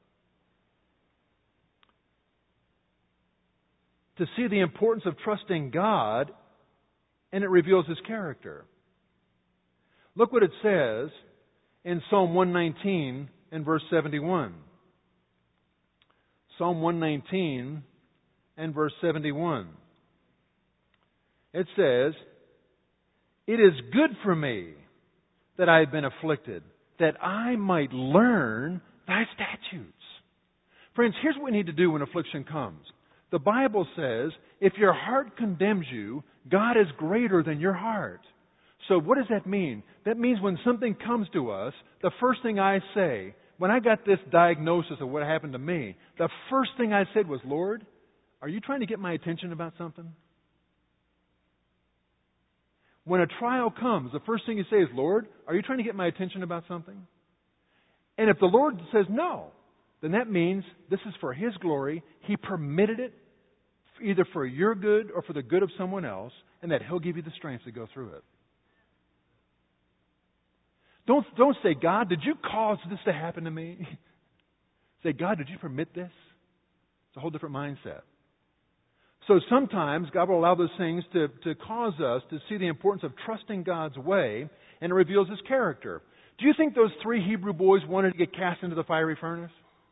to see the importance of trusting God, and it reveals His character. Look what it says in Psalm one nineteen and verse seventy-one. Psalm one nineteen and verse seventy-one. It says, "It is good for me that I have been afflicted, that I might learn thy statutes." Friends, here's what we need to do when affliction comes. The Bible says, if your heart condemns you, God is greater than your heart. So what does that mean? That means when something comes to us, the first thing I say, when I got this diagnosis of what happened to me, the first thing I said was, Lord, are you trying to get my attention about something? When a trial comes, the first thing you say is, Lord, are you trying to get my attention about something? And if the Lord says no, then that means this is for His glory. He permitted it either for your good or for the good of someone else, and that He'll give you the strength to go through it. Don't, don't say, God, did you cause this to happen to me? Say, God, did you permit this? It's a whole different mindset. So sometimes God will allow those things to, to cause us to see the importance of trusting God's way, and it reveals His character. Do you think those three Hebrew boys wanted to get cast into the fiery furnace?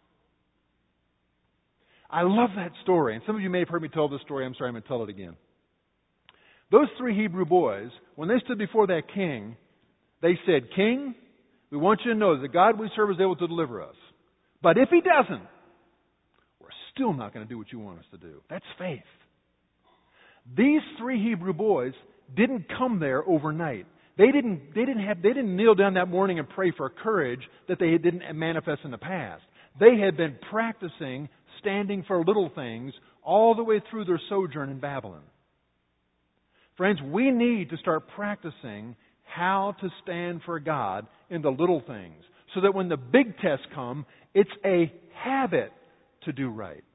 I love that story. And some of you may have heard me tell this story. I'm sorry, I'm going to tell it again. Those three Hebrew boys, when they stood before that king, they said, King, we want you to know that the God we serve is able to deliver us. But if He doesn't, we're still not going to do what you want us to do. That's faith. These three Hebrew boys didn't come there overnight. They didn't, they didn't have, they didn't kneel down that morning and pray for courage that they didn't manifest in the past. They had been practicing standing for little things all the way through their sojourn in Babylon. Friends, we need to start practicing how to stand for God in the little things, so that when the big tests come, it's a habit to do right.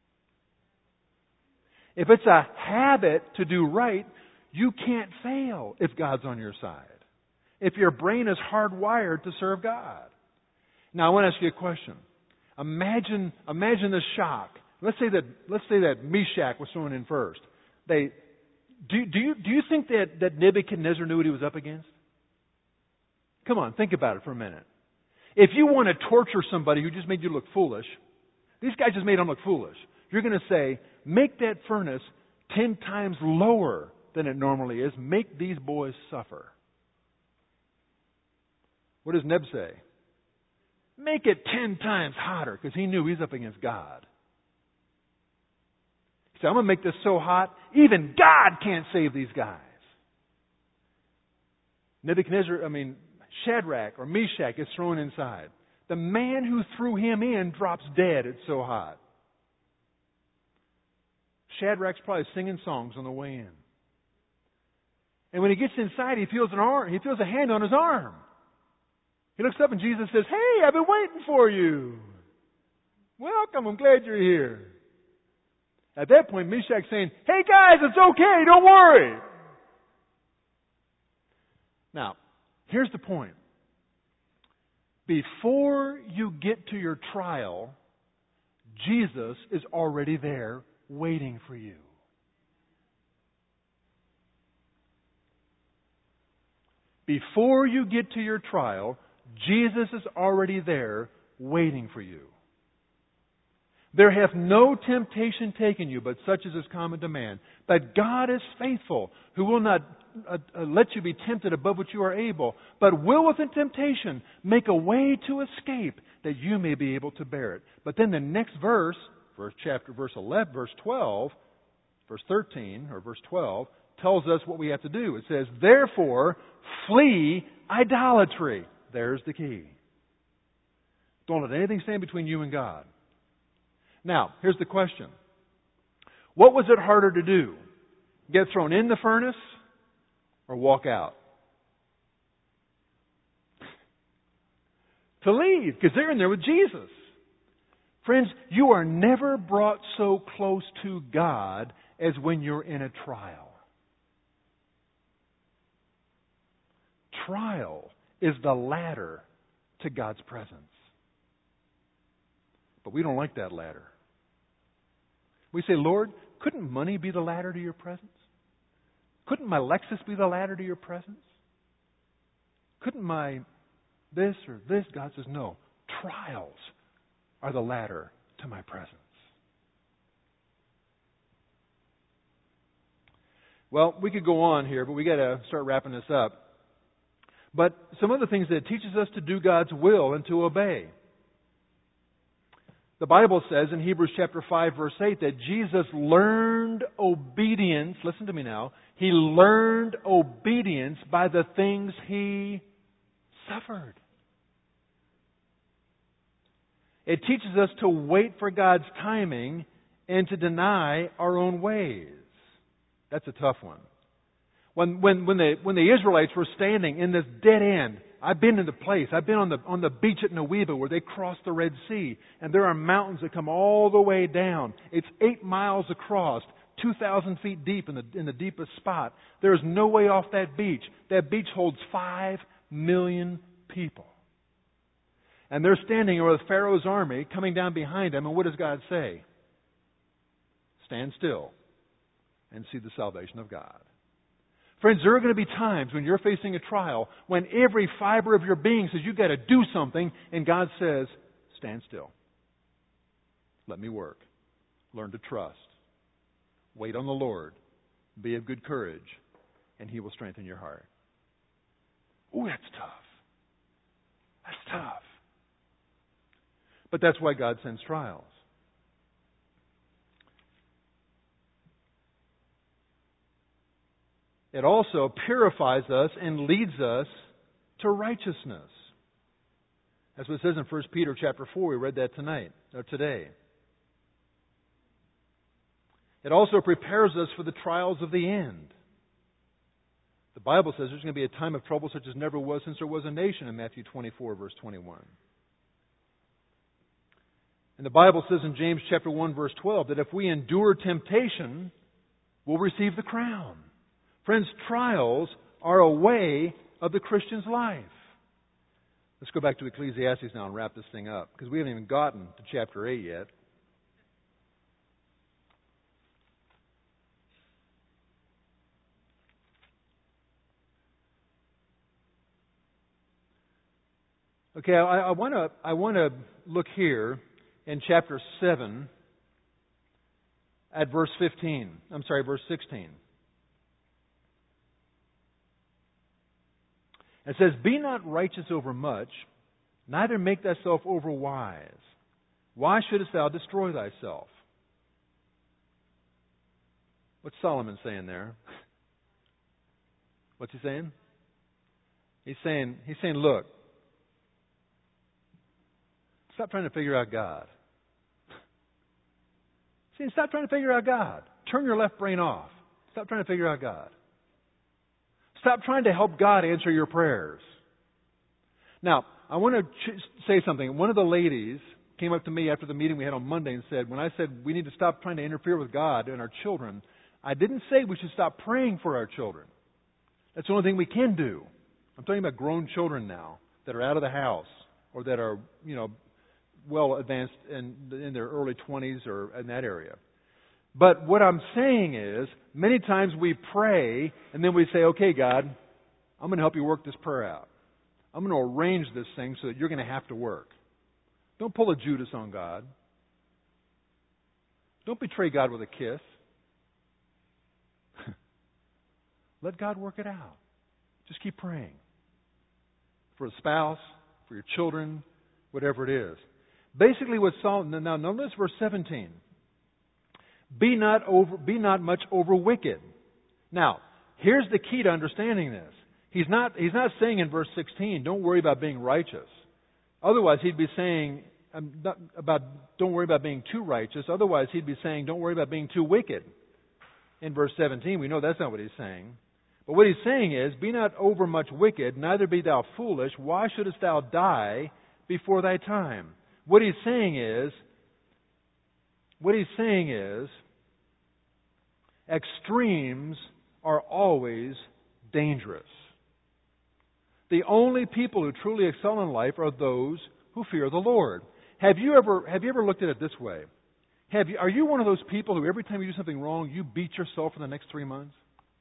If it's a habit to do right, you can't fail if God's on your side. If your brain is hardwired to serve God. Now, I want to ask you a question. Imagine, imagine the shock. Let's say that, let's say that Meshach was thrown in first. They, do, do you, do you think that, that Nebuchadnezzar knew what he was up against? Come on, think about it for a minute. If you want to torture somebody who just made you look foolish, these guys just made them look foolish. You're going to say, make that furnace ten times lower than it normally is. Make these boys suffer. What does Neb say? Make it ten times hotter, because he knew he's up against God. He said, I'm going to make this so hot, even God can't save these guys. Nebuchadnezzar, I mean, Shadrach or Meshach is thrown inside. The man who threw him in drops dead. It's so hot. Shadrach's probably singing songs on the way in. And when he gets inside, he feels an arm. He feels a hand on his arm. He looks up and Jesus says, hey, I've been waiting for you. Welcome, I'm glad you're here. At that point, Meshach's saying, hey guys, it's okay, don't worry. Now, here's the point. Before you get to your trial, Jesus is already there waiting for you. Before you get to your trial, Jesus is already there waiting for you. There hath no temptation taken you, but such as is common to man. But God is faithful, who will not uh, uh, let you be tempted above what you are able, but will within temptation make a way to escape, that you may be able to bear it. But then the next verse, verse chapter, verse eleven, verse twelve, verse thirteen or verse twelve, tells us what we have to do. It says, "Therefore, flee idolatry." There's the key. Don't let anything stand between you and God. Now, here's the question. What was it harder to do? Get thrown in the furnace or walk out? To leave, because they're in there with Jesus. Friends, you are never brought so close to God as when you're in a trial. Trial is the ladder to God's presence. But we don't like that ladder. We say, Lord, couldn't money be the ladder to your presence? Couldn't my Lexus be the ladder to your presence? Couldn't my this or this? God says, no. Trials are the ladder to my presence. Well, we could go on here, but we got to start wrapping this up. But some other things that it teaches us to do God's will and to obey. The Bible says in Hebrews chapter five, verse eight, that Jesus learned obedience. Listen to me now. He learned obedience by the things He suffered. It teaches us to wait for God's timing and to deny our own ways. That's a tough one. When when when the when the Israelites were standing in this dead end, I've been in the place. I've been on the on the beach at Nuweiba where they crossed the Red Sea, and there are mountains that come all the way down. It's eight miles across, two thousand feet deep in the in the deepest spot. There is no way off that beach. That beach holds five million people, and they're standing with Pharaoh's army coming down behind them. And what does God say? Stand still and see the salvation of God. Friends, there are going to be times when you're facing a trial when every fiber of your being says you've got to do something, and God says, stand still. Let me work. Learn to trust. Wait on the Lord. Be of good courage, and He will strengthen your heart. Ooh, that's tough. That's tough. But that's why God sends trials. It also purifies us and leads us to righteousness. That's what it says in First Peter chapter four. We read that tonight, or today. It also prepares us for the trials of the end. The Bible says there's going to be a time of trouble such as never was since there was a nation in Matthew twenty-four, verse twenty-one. And the Bible says in James chapter one, verse twelve, that if we endure temptation, we'll receive the crown. Friends, trials are a way of the Christian's life. Let's go back to Ecclesiastes now and wrap this thing up, because we haven't even gotten to chapter eight yet. Okay, I, I want to I want to look here in chapter seven at verse fifteen. I'm sorry, verse sixteen. It says, "Be not righteous over much, neither make thyself over wise. Why shouldest thou destroy thyself?" What's Solomon saying there? What's he saying? He's saying, he's saying, look, stop trying to figure out God. See, stop trying to figure out God. Turn your left brain off. Stop trying to figure out God. Stop trying to help God answer your prayers. Now, I want to ch- say something. One of the ladies came up to me after the meeting we had on Monday and said, when I said we need to stop trying to interfere with God and our children, I didn't say we should stop praying for our children. That's the only thing we can do. I'm talking about grown children now that are out of the house or that are, you know, well advanced in, in their early twenties or in that area. But what I'm saying is, many times we pray and then we say, okay, God, I'm going to help you work this prayer out. I'm going to arrange this thing so that you're going to have to work. Don't pull a Judas on God. Don't betray God with a kiss. Let God work it out. Just keep praying. For a spouse, for your children, whatever it is. Basically what Solomon, now notice verse seventeen. Be not over, be not much over wicked. Now, here's the key to understanding this. He's not, he's not saying in verse sixteen, don't worry about being righteous. Otherwise, he'd be saying um, not about don't worry about being too righteous. Otherwise, he'd be saying don't worry about being too wicked. In verse seventeen, we know that's not what he's saying. But what he's saying is, be not overmuch wicked, neither be thou foolish. Why shouldest thou die before thy time? What he's saying is, what he's saying is, extremes are always dangerous. The only people who truly excel in life are those who fear the Lord. Have you ever have you ever looked at it this way? Have you, are you one of those people who every time you do something wrong, you beat yourself for the next three months?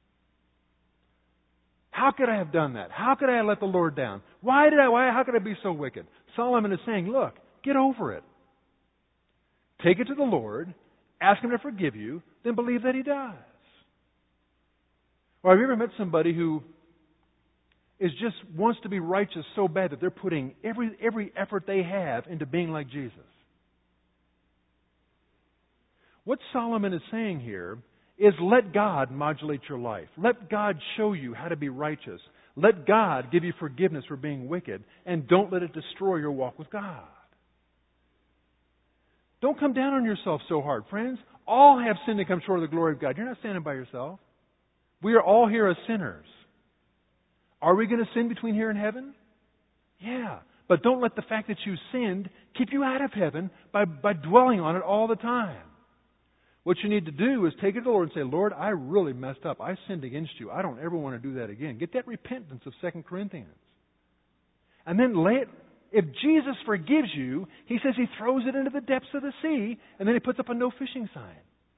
How could I have done that? How could I have let the Lord down? Why did I? Why? How could I be so wicked? Solomon is saying, look, get over it. Take it to the Lord, ask Him to forgive you, then believe that He does. Or have you ever met somebody who is just wants to be righteous so bad that they're putting every every effort they have into being like Jesus? What Solomon is saying here is let God modulate your life. Let God show you how to be righteous. Let God give you forgiveness for being wicked, and don't let it destroy your walk with God. Don't come down on yourself so hard, friends. All have sinned and come short of the glory of God. You're not standing by yourself. We are all here as sinners. Are we going to sin between here and heaven? Yeah. But don't let the fact that you sinned keep you out of heaven by, by dwelling on it all the time. What you need to do is take it to the Lord and say, Lord, I really messed up. I sinned against you. I don't ever want to do that again. Get that repentance of Second Corinthians. And then lay it. If Jesus forgives you, He says He throws it into the depths of the sea, and then He puts up a no fishing sign.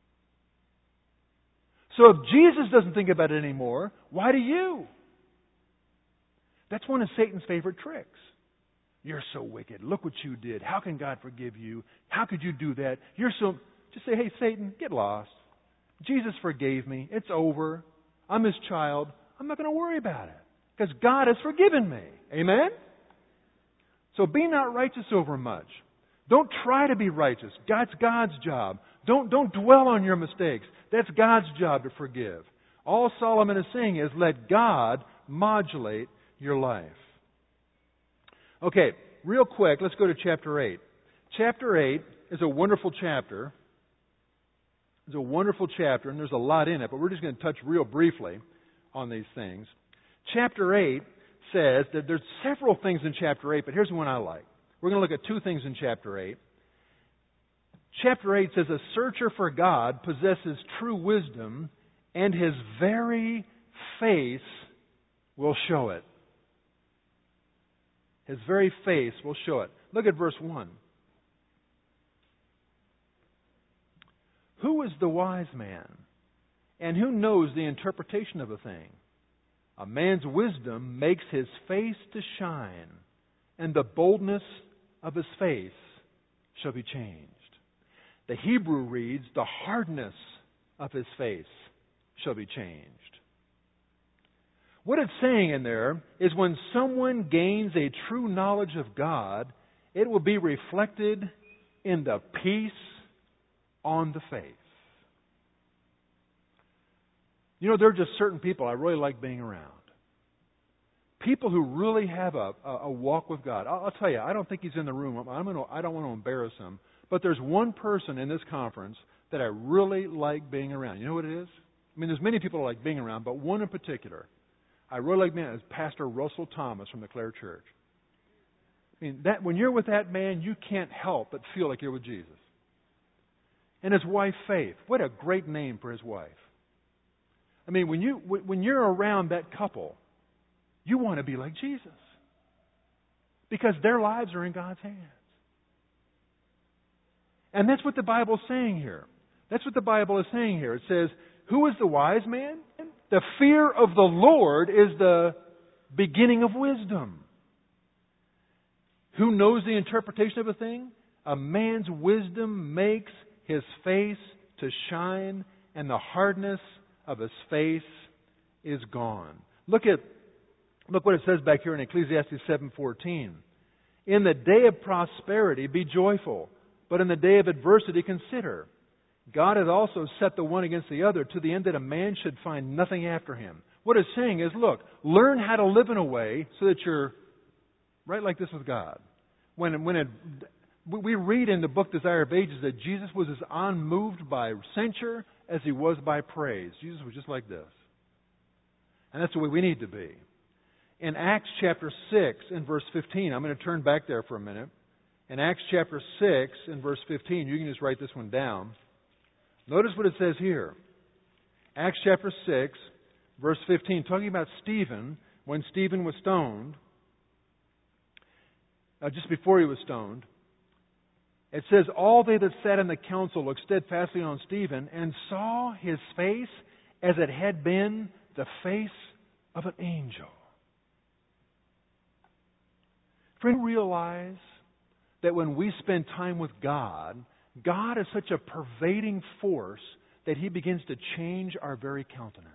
So if Jesus doesn't think about it anymore, why do you? That's one of Satan's favorite tricks. You're so wicked. Look what you did. How can God forgive you? How could you do that? You're so... Just say, hey, Satan, get lost. Jesus forgave me. It's over. I'm His child. I'm not going to worry about it because God has forgiven me. Amen? So be not righteous over much. Don't try to be righteous. That's God's job. Don't, don't dwell on your mistakes. That's God's job to forgive. All Solomon is saying is let God modulate your life. Okay, real quick, let's go to chapter eight. Chapter eight is a wonderful chapter. It's a wonderful chapter, and there's a lot in it, but we're just going to touch real briefly on these things. Chapter eight says that there's several things in chapter eight, but here's one I like. We're going to look at two things in chapter eight. Chapter eight says, a searcher for God possesses true wisdom, and his very face will show it. His very face will show it. Look at verse one. Who is the wise man, and who knows the interpretation of a thing? A man's wisdom makes his face to shine, and the boldness of his face shall be changed. The Hebrew reads, the hardness of his face shall be changed. What it's saying in there is when someone gains a true knowledge of God, it will be reflected in the peace on the face. You know, there are just certain people I really like being around. People who really have a, a, a walk with God. I'll, I'll tell you, I don't think he's in the room. I'm gonna, I don't want to embarrass him. But there's one person in this conference that I really like being around. You know what it is? I mean, there's many people I like being around, but one in particular I really like being around is Pastor Russell Thomas from the Clare Church. I mean, that when you're with that man, you can't help but feel like you're with Jesus. And his wife, Faith. What a great name for his wife. I mean, when, you, when you're around that couple, you want to be like Jesus. Because their lives are in God's hands. And that's what the Bible is saying here. That's what the Bible is saying here. It says, who is the wise man? The fear of the Lord is the beginning of wisdom. Who knows the interpretation of a thing? A man's wisdom makes his face to shine, and the hardness of his face is gone. Look at look what it says back here in Ecclesiastes seven fourteen. In the day of prosperity be joyful, but in the day of adversity consider. God has also set the one against the other, to the end that a man should find nothing after him. What it's saying is, look, learn how to live in a way so that you're right like this with God. When when it, we read in the book Desire of Ages that Jesus was as unmoved by censure as he was by praise. Jesus was just like this. And that's the way we need to be. In Acts chapter six and verse fifteen, I'm going to turn back there for a minute. In Acts chapter six and verse fifteen, you can just write this one down. Notice what it says here. Acts chapter six, verse fifteen, talking about Stephen, when Stephen was stoned, uh, just before he was stoned, it says, all they that sat in the council looked steadfastly on Stephen and saw his face as it had been the face of an angel. Friend, realize that when we spend time with God, God is such a pervading force that He begins to change our very countenance.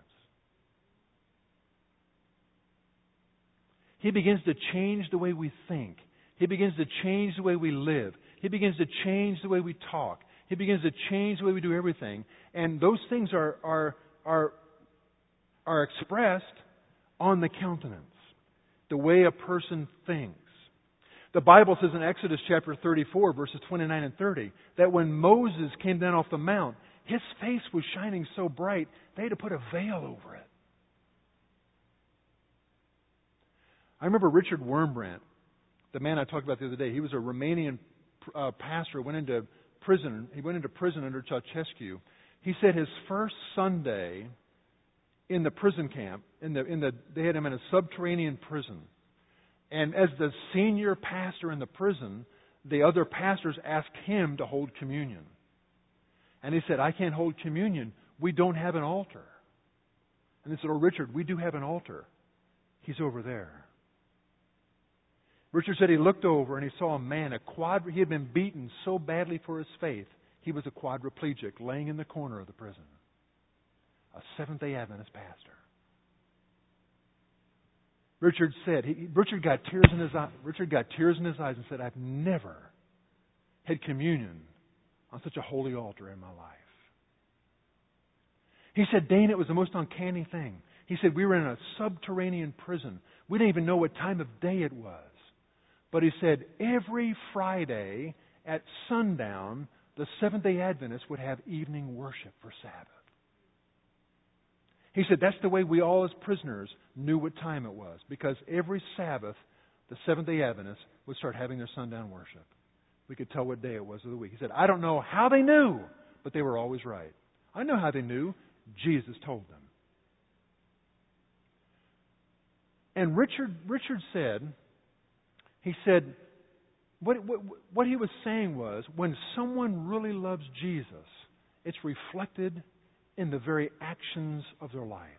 He begins to change the way we think. He begins to change the way we live. He begins to change the way we talk. He begins to change the way we do everything. And those things are, are, are, are expressed on the countenance, the way a person thinks. The Bible says in Exodus chapter thirty-four, verses twenty-nine and thirty, that when Moses came down off the mount, his face was shining so bright, they had to put a veil over it. I remember Richard Wurmbrand, the man I talked about the other day. He was a Romanian uh, pastor, went into prison. He went into prison under Ceausescu. He said his first Sunday in the prison camp, in the in the they had him in a subterranean prison. And as the senior pastor in the prison, the other pastors asked him to hold communion. And he said, I can't hold communion. We don't have an altar. And they said, oh, Richard, we do have an altar. He's over there. Richard said he looked over and he saw a man, a quadri- he had been beaten so badly for his faith, he was a quadriplegic laying in the corner of the prison. A Seventh-day Adventist pastor. Richard said, he, Richard got tears in his eyes. Richard got tears in his eyes and said, I've never had communion on such a holy altar in my life. He said, Dane, it was the most uncanny thing. He said, we were in a subterranean prison. We didn't even know what time of day it was. But he said, every Friday at sundown, the Seventh-day Adventists would have evening worship for Sabbath. He said that's the way we all as prisoners knew what time it was. Because every Sabbath, the Seventh-day Adventists would start having their sundown worship. We could tell what day it was of the week. He said, I don't know how they knew, but they were always right. I know how they knew. Jesus told them. And Richard Richard said, he said, what, what, what he was saying was, when someone really loves Jesus, it's reflected in the very actions of their life.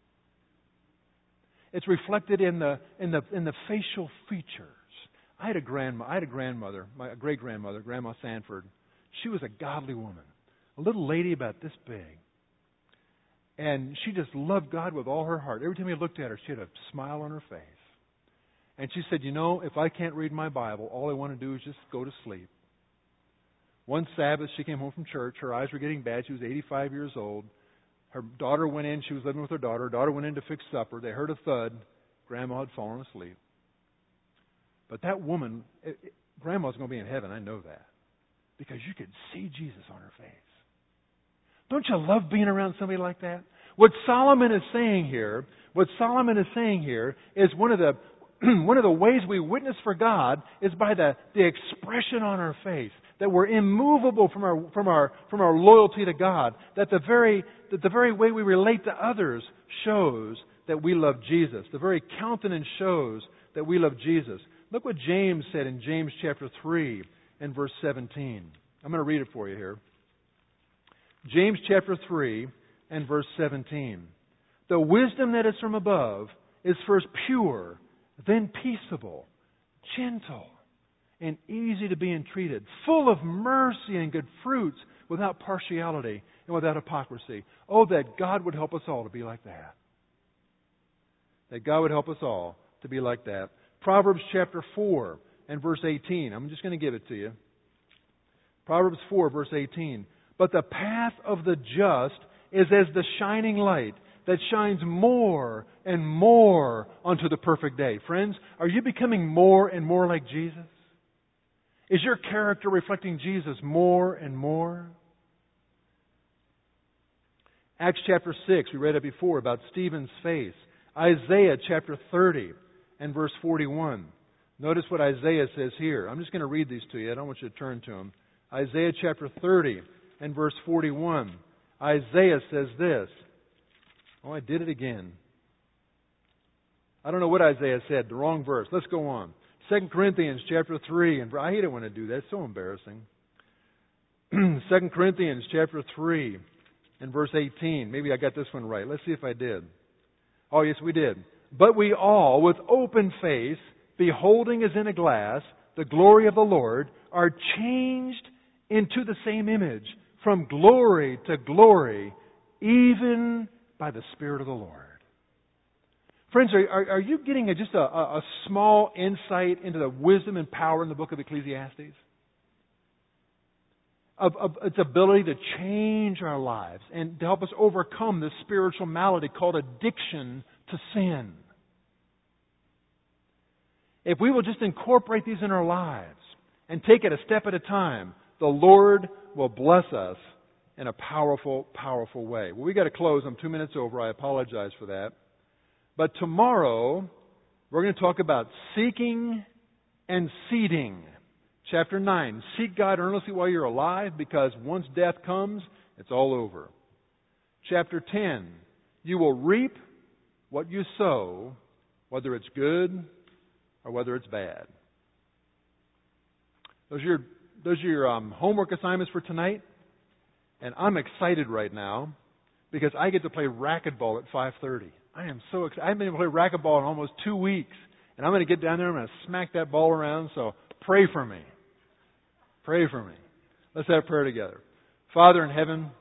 It's reflected in the in the in the facial features. I had a grandma. I had a grandmother, my great grandmother, Grandma Sanford. She was a godly woman, a little lady about this big, and she just loved God with all her heart. Every time you looked at her, she had a smile on her face. And she said, "You know, if I can't read my Bible, all I want to do is just go to sleep." One Sabbath, she came home from church. Her eyes were getting bad. She was eighty-five years old. Her daughter went in. She was living with her daughter. Her daughter went in to fix supper. They heard a thud. Grandma had fallen asleep. But that woman, it, it, Grandma's going to be in heaven. I know that. Because you could see Jesus on her face. Don't you love being around somebody like that? What Solomon is saying here, what Solomon is saying here is one of the one of the ways we witness for God is by the, the expression on our face. That we're immovable from our from our from our loyalty to God. That the very that the very way we relate to others shows that we love Jesus. The very countenance shows that we love Jesus. Look what James said in James chapter three and verse seventeen. I'm going to read it for you here. James chapter three and verse seventeen. The wisdom that is from above is first pure, then peaceable, gentle, and easy to be entreated, full of mercy and good fruits, without partiality and without hypocrisy. Oh, that God would help us all to be like that. That God would help us all to be like that. Proverbs chapter four and verse eighteen. I'm just going to give it to you. Proverbs four, verse eighteen. But the path of the just is as the shining light that shines more and more unto the perfect day. Friends, are you becoming more and more like Jesus? Is your character reflecting Jesus more and more? Acts chapter six, we read it before about Stephen's face. Isaiah chapter thirty and verse forty-one. Notice what Isaiah says here. I'm just going to read these to you. I don't want you to turn to them. Isaiah chapter thirty and verse forty-one. Isaiah says this. Oh, I did it again. I don't know what Isaiah said. The wrong verse. Let's go on. Second Corinthians chapter three. And I hate it when I do that. It's so embarrassing. Second Corinthians chapter three and verse eighteen. Maybe I got this one right. Let's see if I did. Oh, yes, we did. But we all, with open face, beholding as in a glass the glory of the Lord, are changed into the same image, from glory to glory, even by the Spirit of the Lord. Friends, are, are, are you getting a, just a, a small insight into the wisdom and power in the book of Ecclesiastes? Of, of its ability to change our lives and to help us overcome this spiritual malady called addiction to sin. If we will just incorporate these in our lives and take it a step at a time, the Lord will bless us in a powerful, powerful way. Well, we got to close. I'm two minutes over. I apologize for that. But tomorrow, we're going to talk about seeking and seeding. Chapter nine, seek God earnestly while you're alive, because once death comes, it's all over. Chapter ten, you will reap what you sow, whether it's good or whether it's bad. Those are your, those are your um, homework assignments for tonight. And I'm excited right now because I get to play racquetball at five thirty. I am so excited. I haven't been able to play racquetball in almost two weeks. And I'm going to get down there and I'm going to smack that ball around, so pray for me. Pray for me. Let's have prayer together. Father in heaven,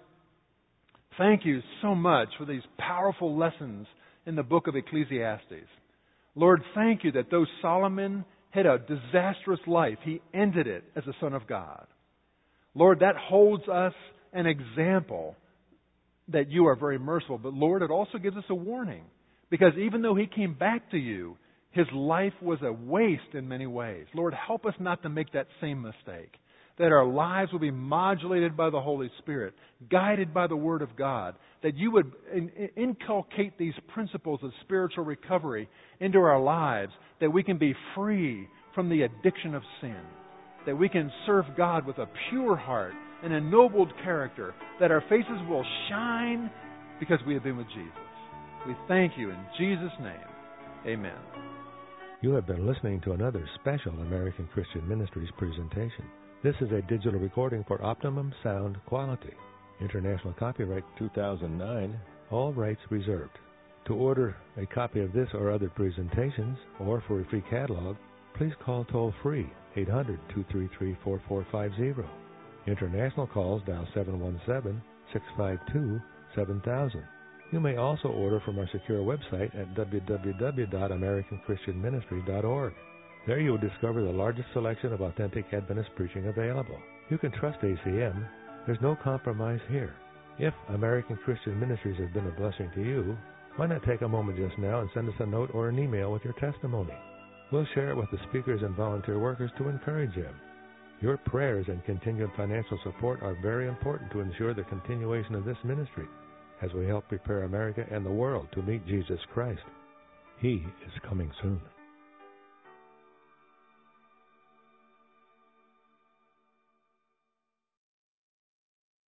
thank you so much for these powerful lessons in the book of Ecclesiastes. Lord, thank you that though Solomon had a disastrous life, he ended it as a son of God. Lord, that holds us an example that you are very merciful. But Lord, it also gives us a warning. Because even though he came back to you, his life was a waste in many ways. Lord, help us not to make that same mistake. That our lives will be modulated by the Holy Spirit, guided by the Word of God. That you would inculcate these principles of spiritual recovery into our lives. That we can be free from the addiction of sin. That we can serve God with a pure heart, an ennobled character. That our faces will shine because we have been with Jesus. We thank you in Jesus' name. Amen. You have been listening to another special American Christian Ministries presentation. This is a digital recording for optimum sound quality. International copyright two thousand nine, all rights reserved. To order a copy of this or other presentations, or for a free catalog, please call toll-free eight hundred, two three three, four four five zero. International calls dial seven one seven, six five two, seven thousand. You may also order from our secure website at w w w dot american christian ministry dot org. There you will discover the largest selection of authentic Adventist preaching available. You can trust A C M. There's no compromise here. If American Christian Ministries has been a blessing to you, why not take a moment just now and send us a note or an email with your testimony? We'll share it with the speakers and volunteer workers to encourage them. Your prayers and continued financial support are very important to ensure the continuation of this ministry as we help prepare America and the world to meet Jesus Christ. He is coming soon.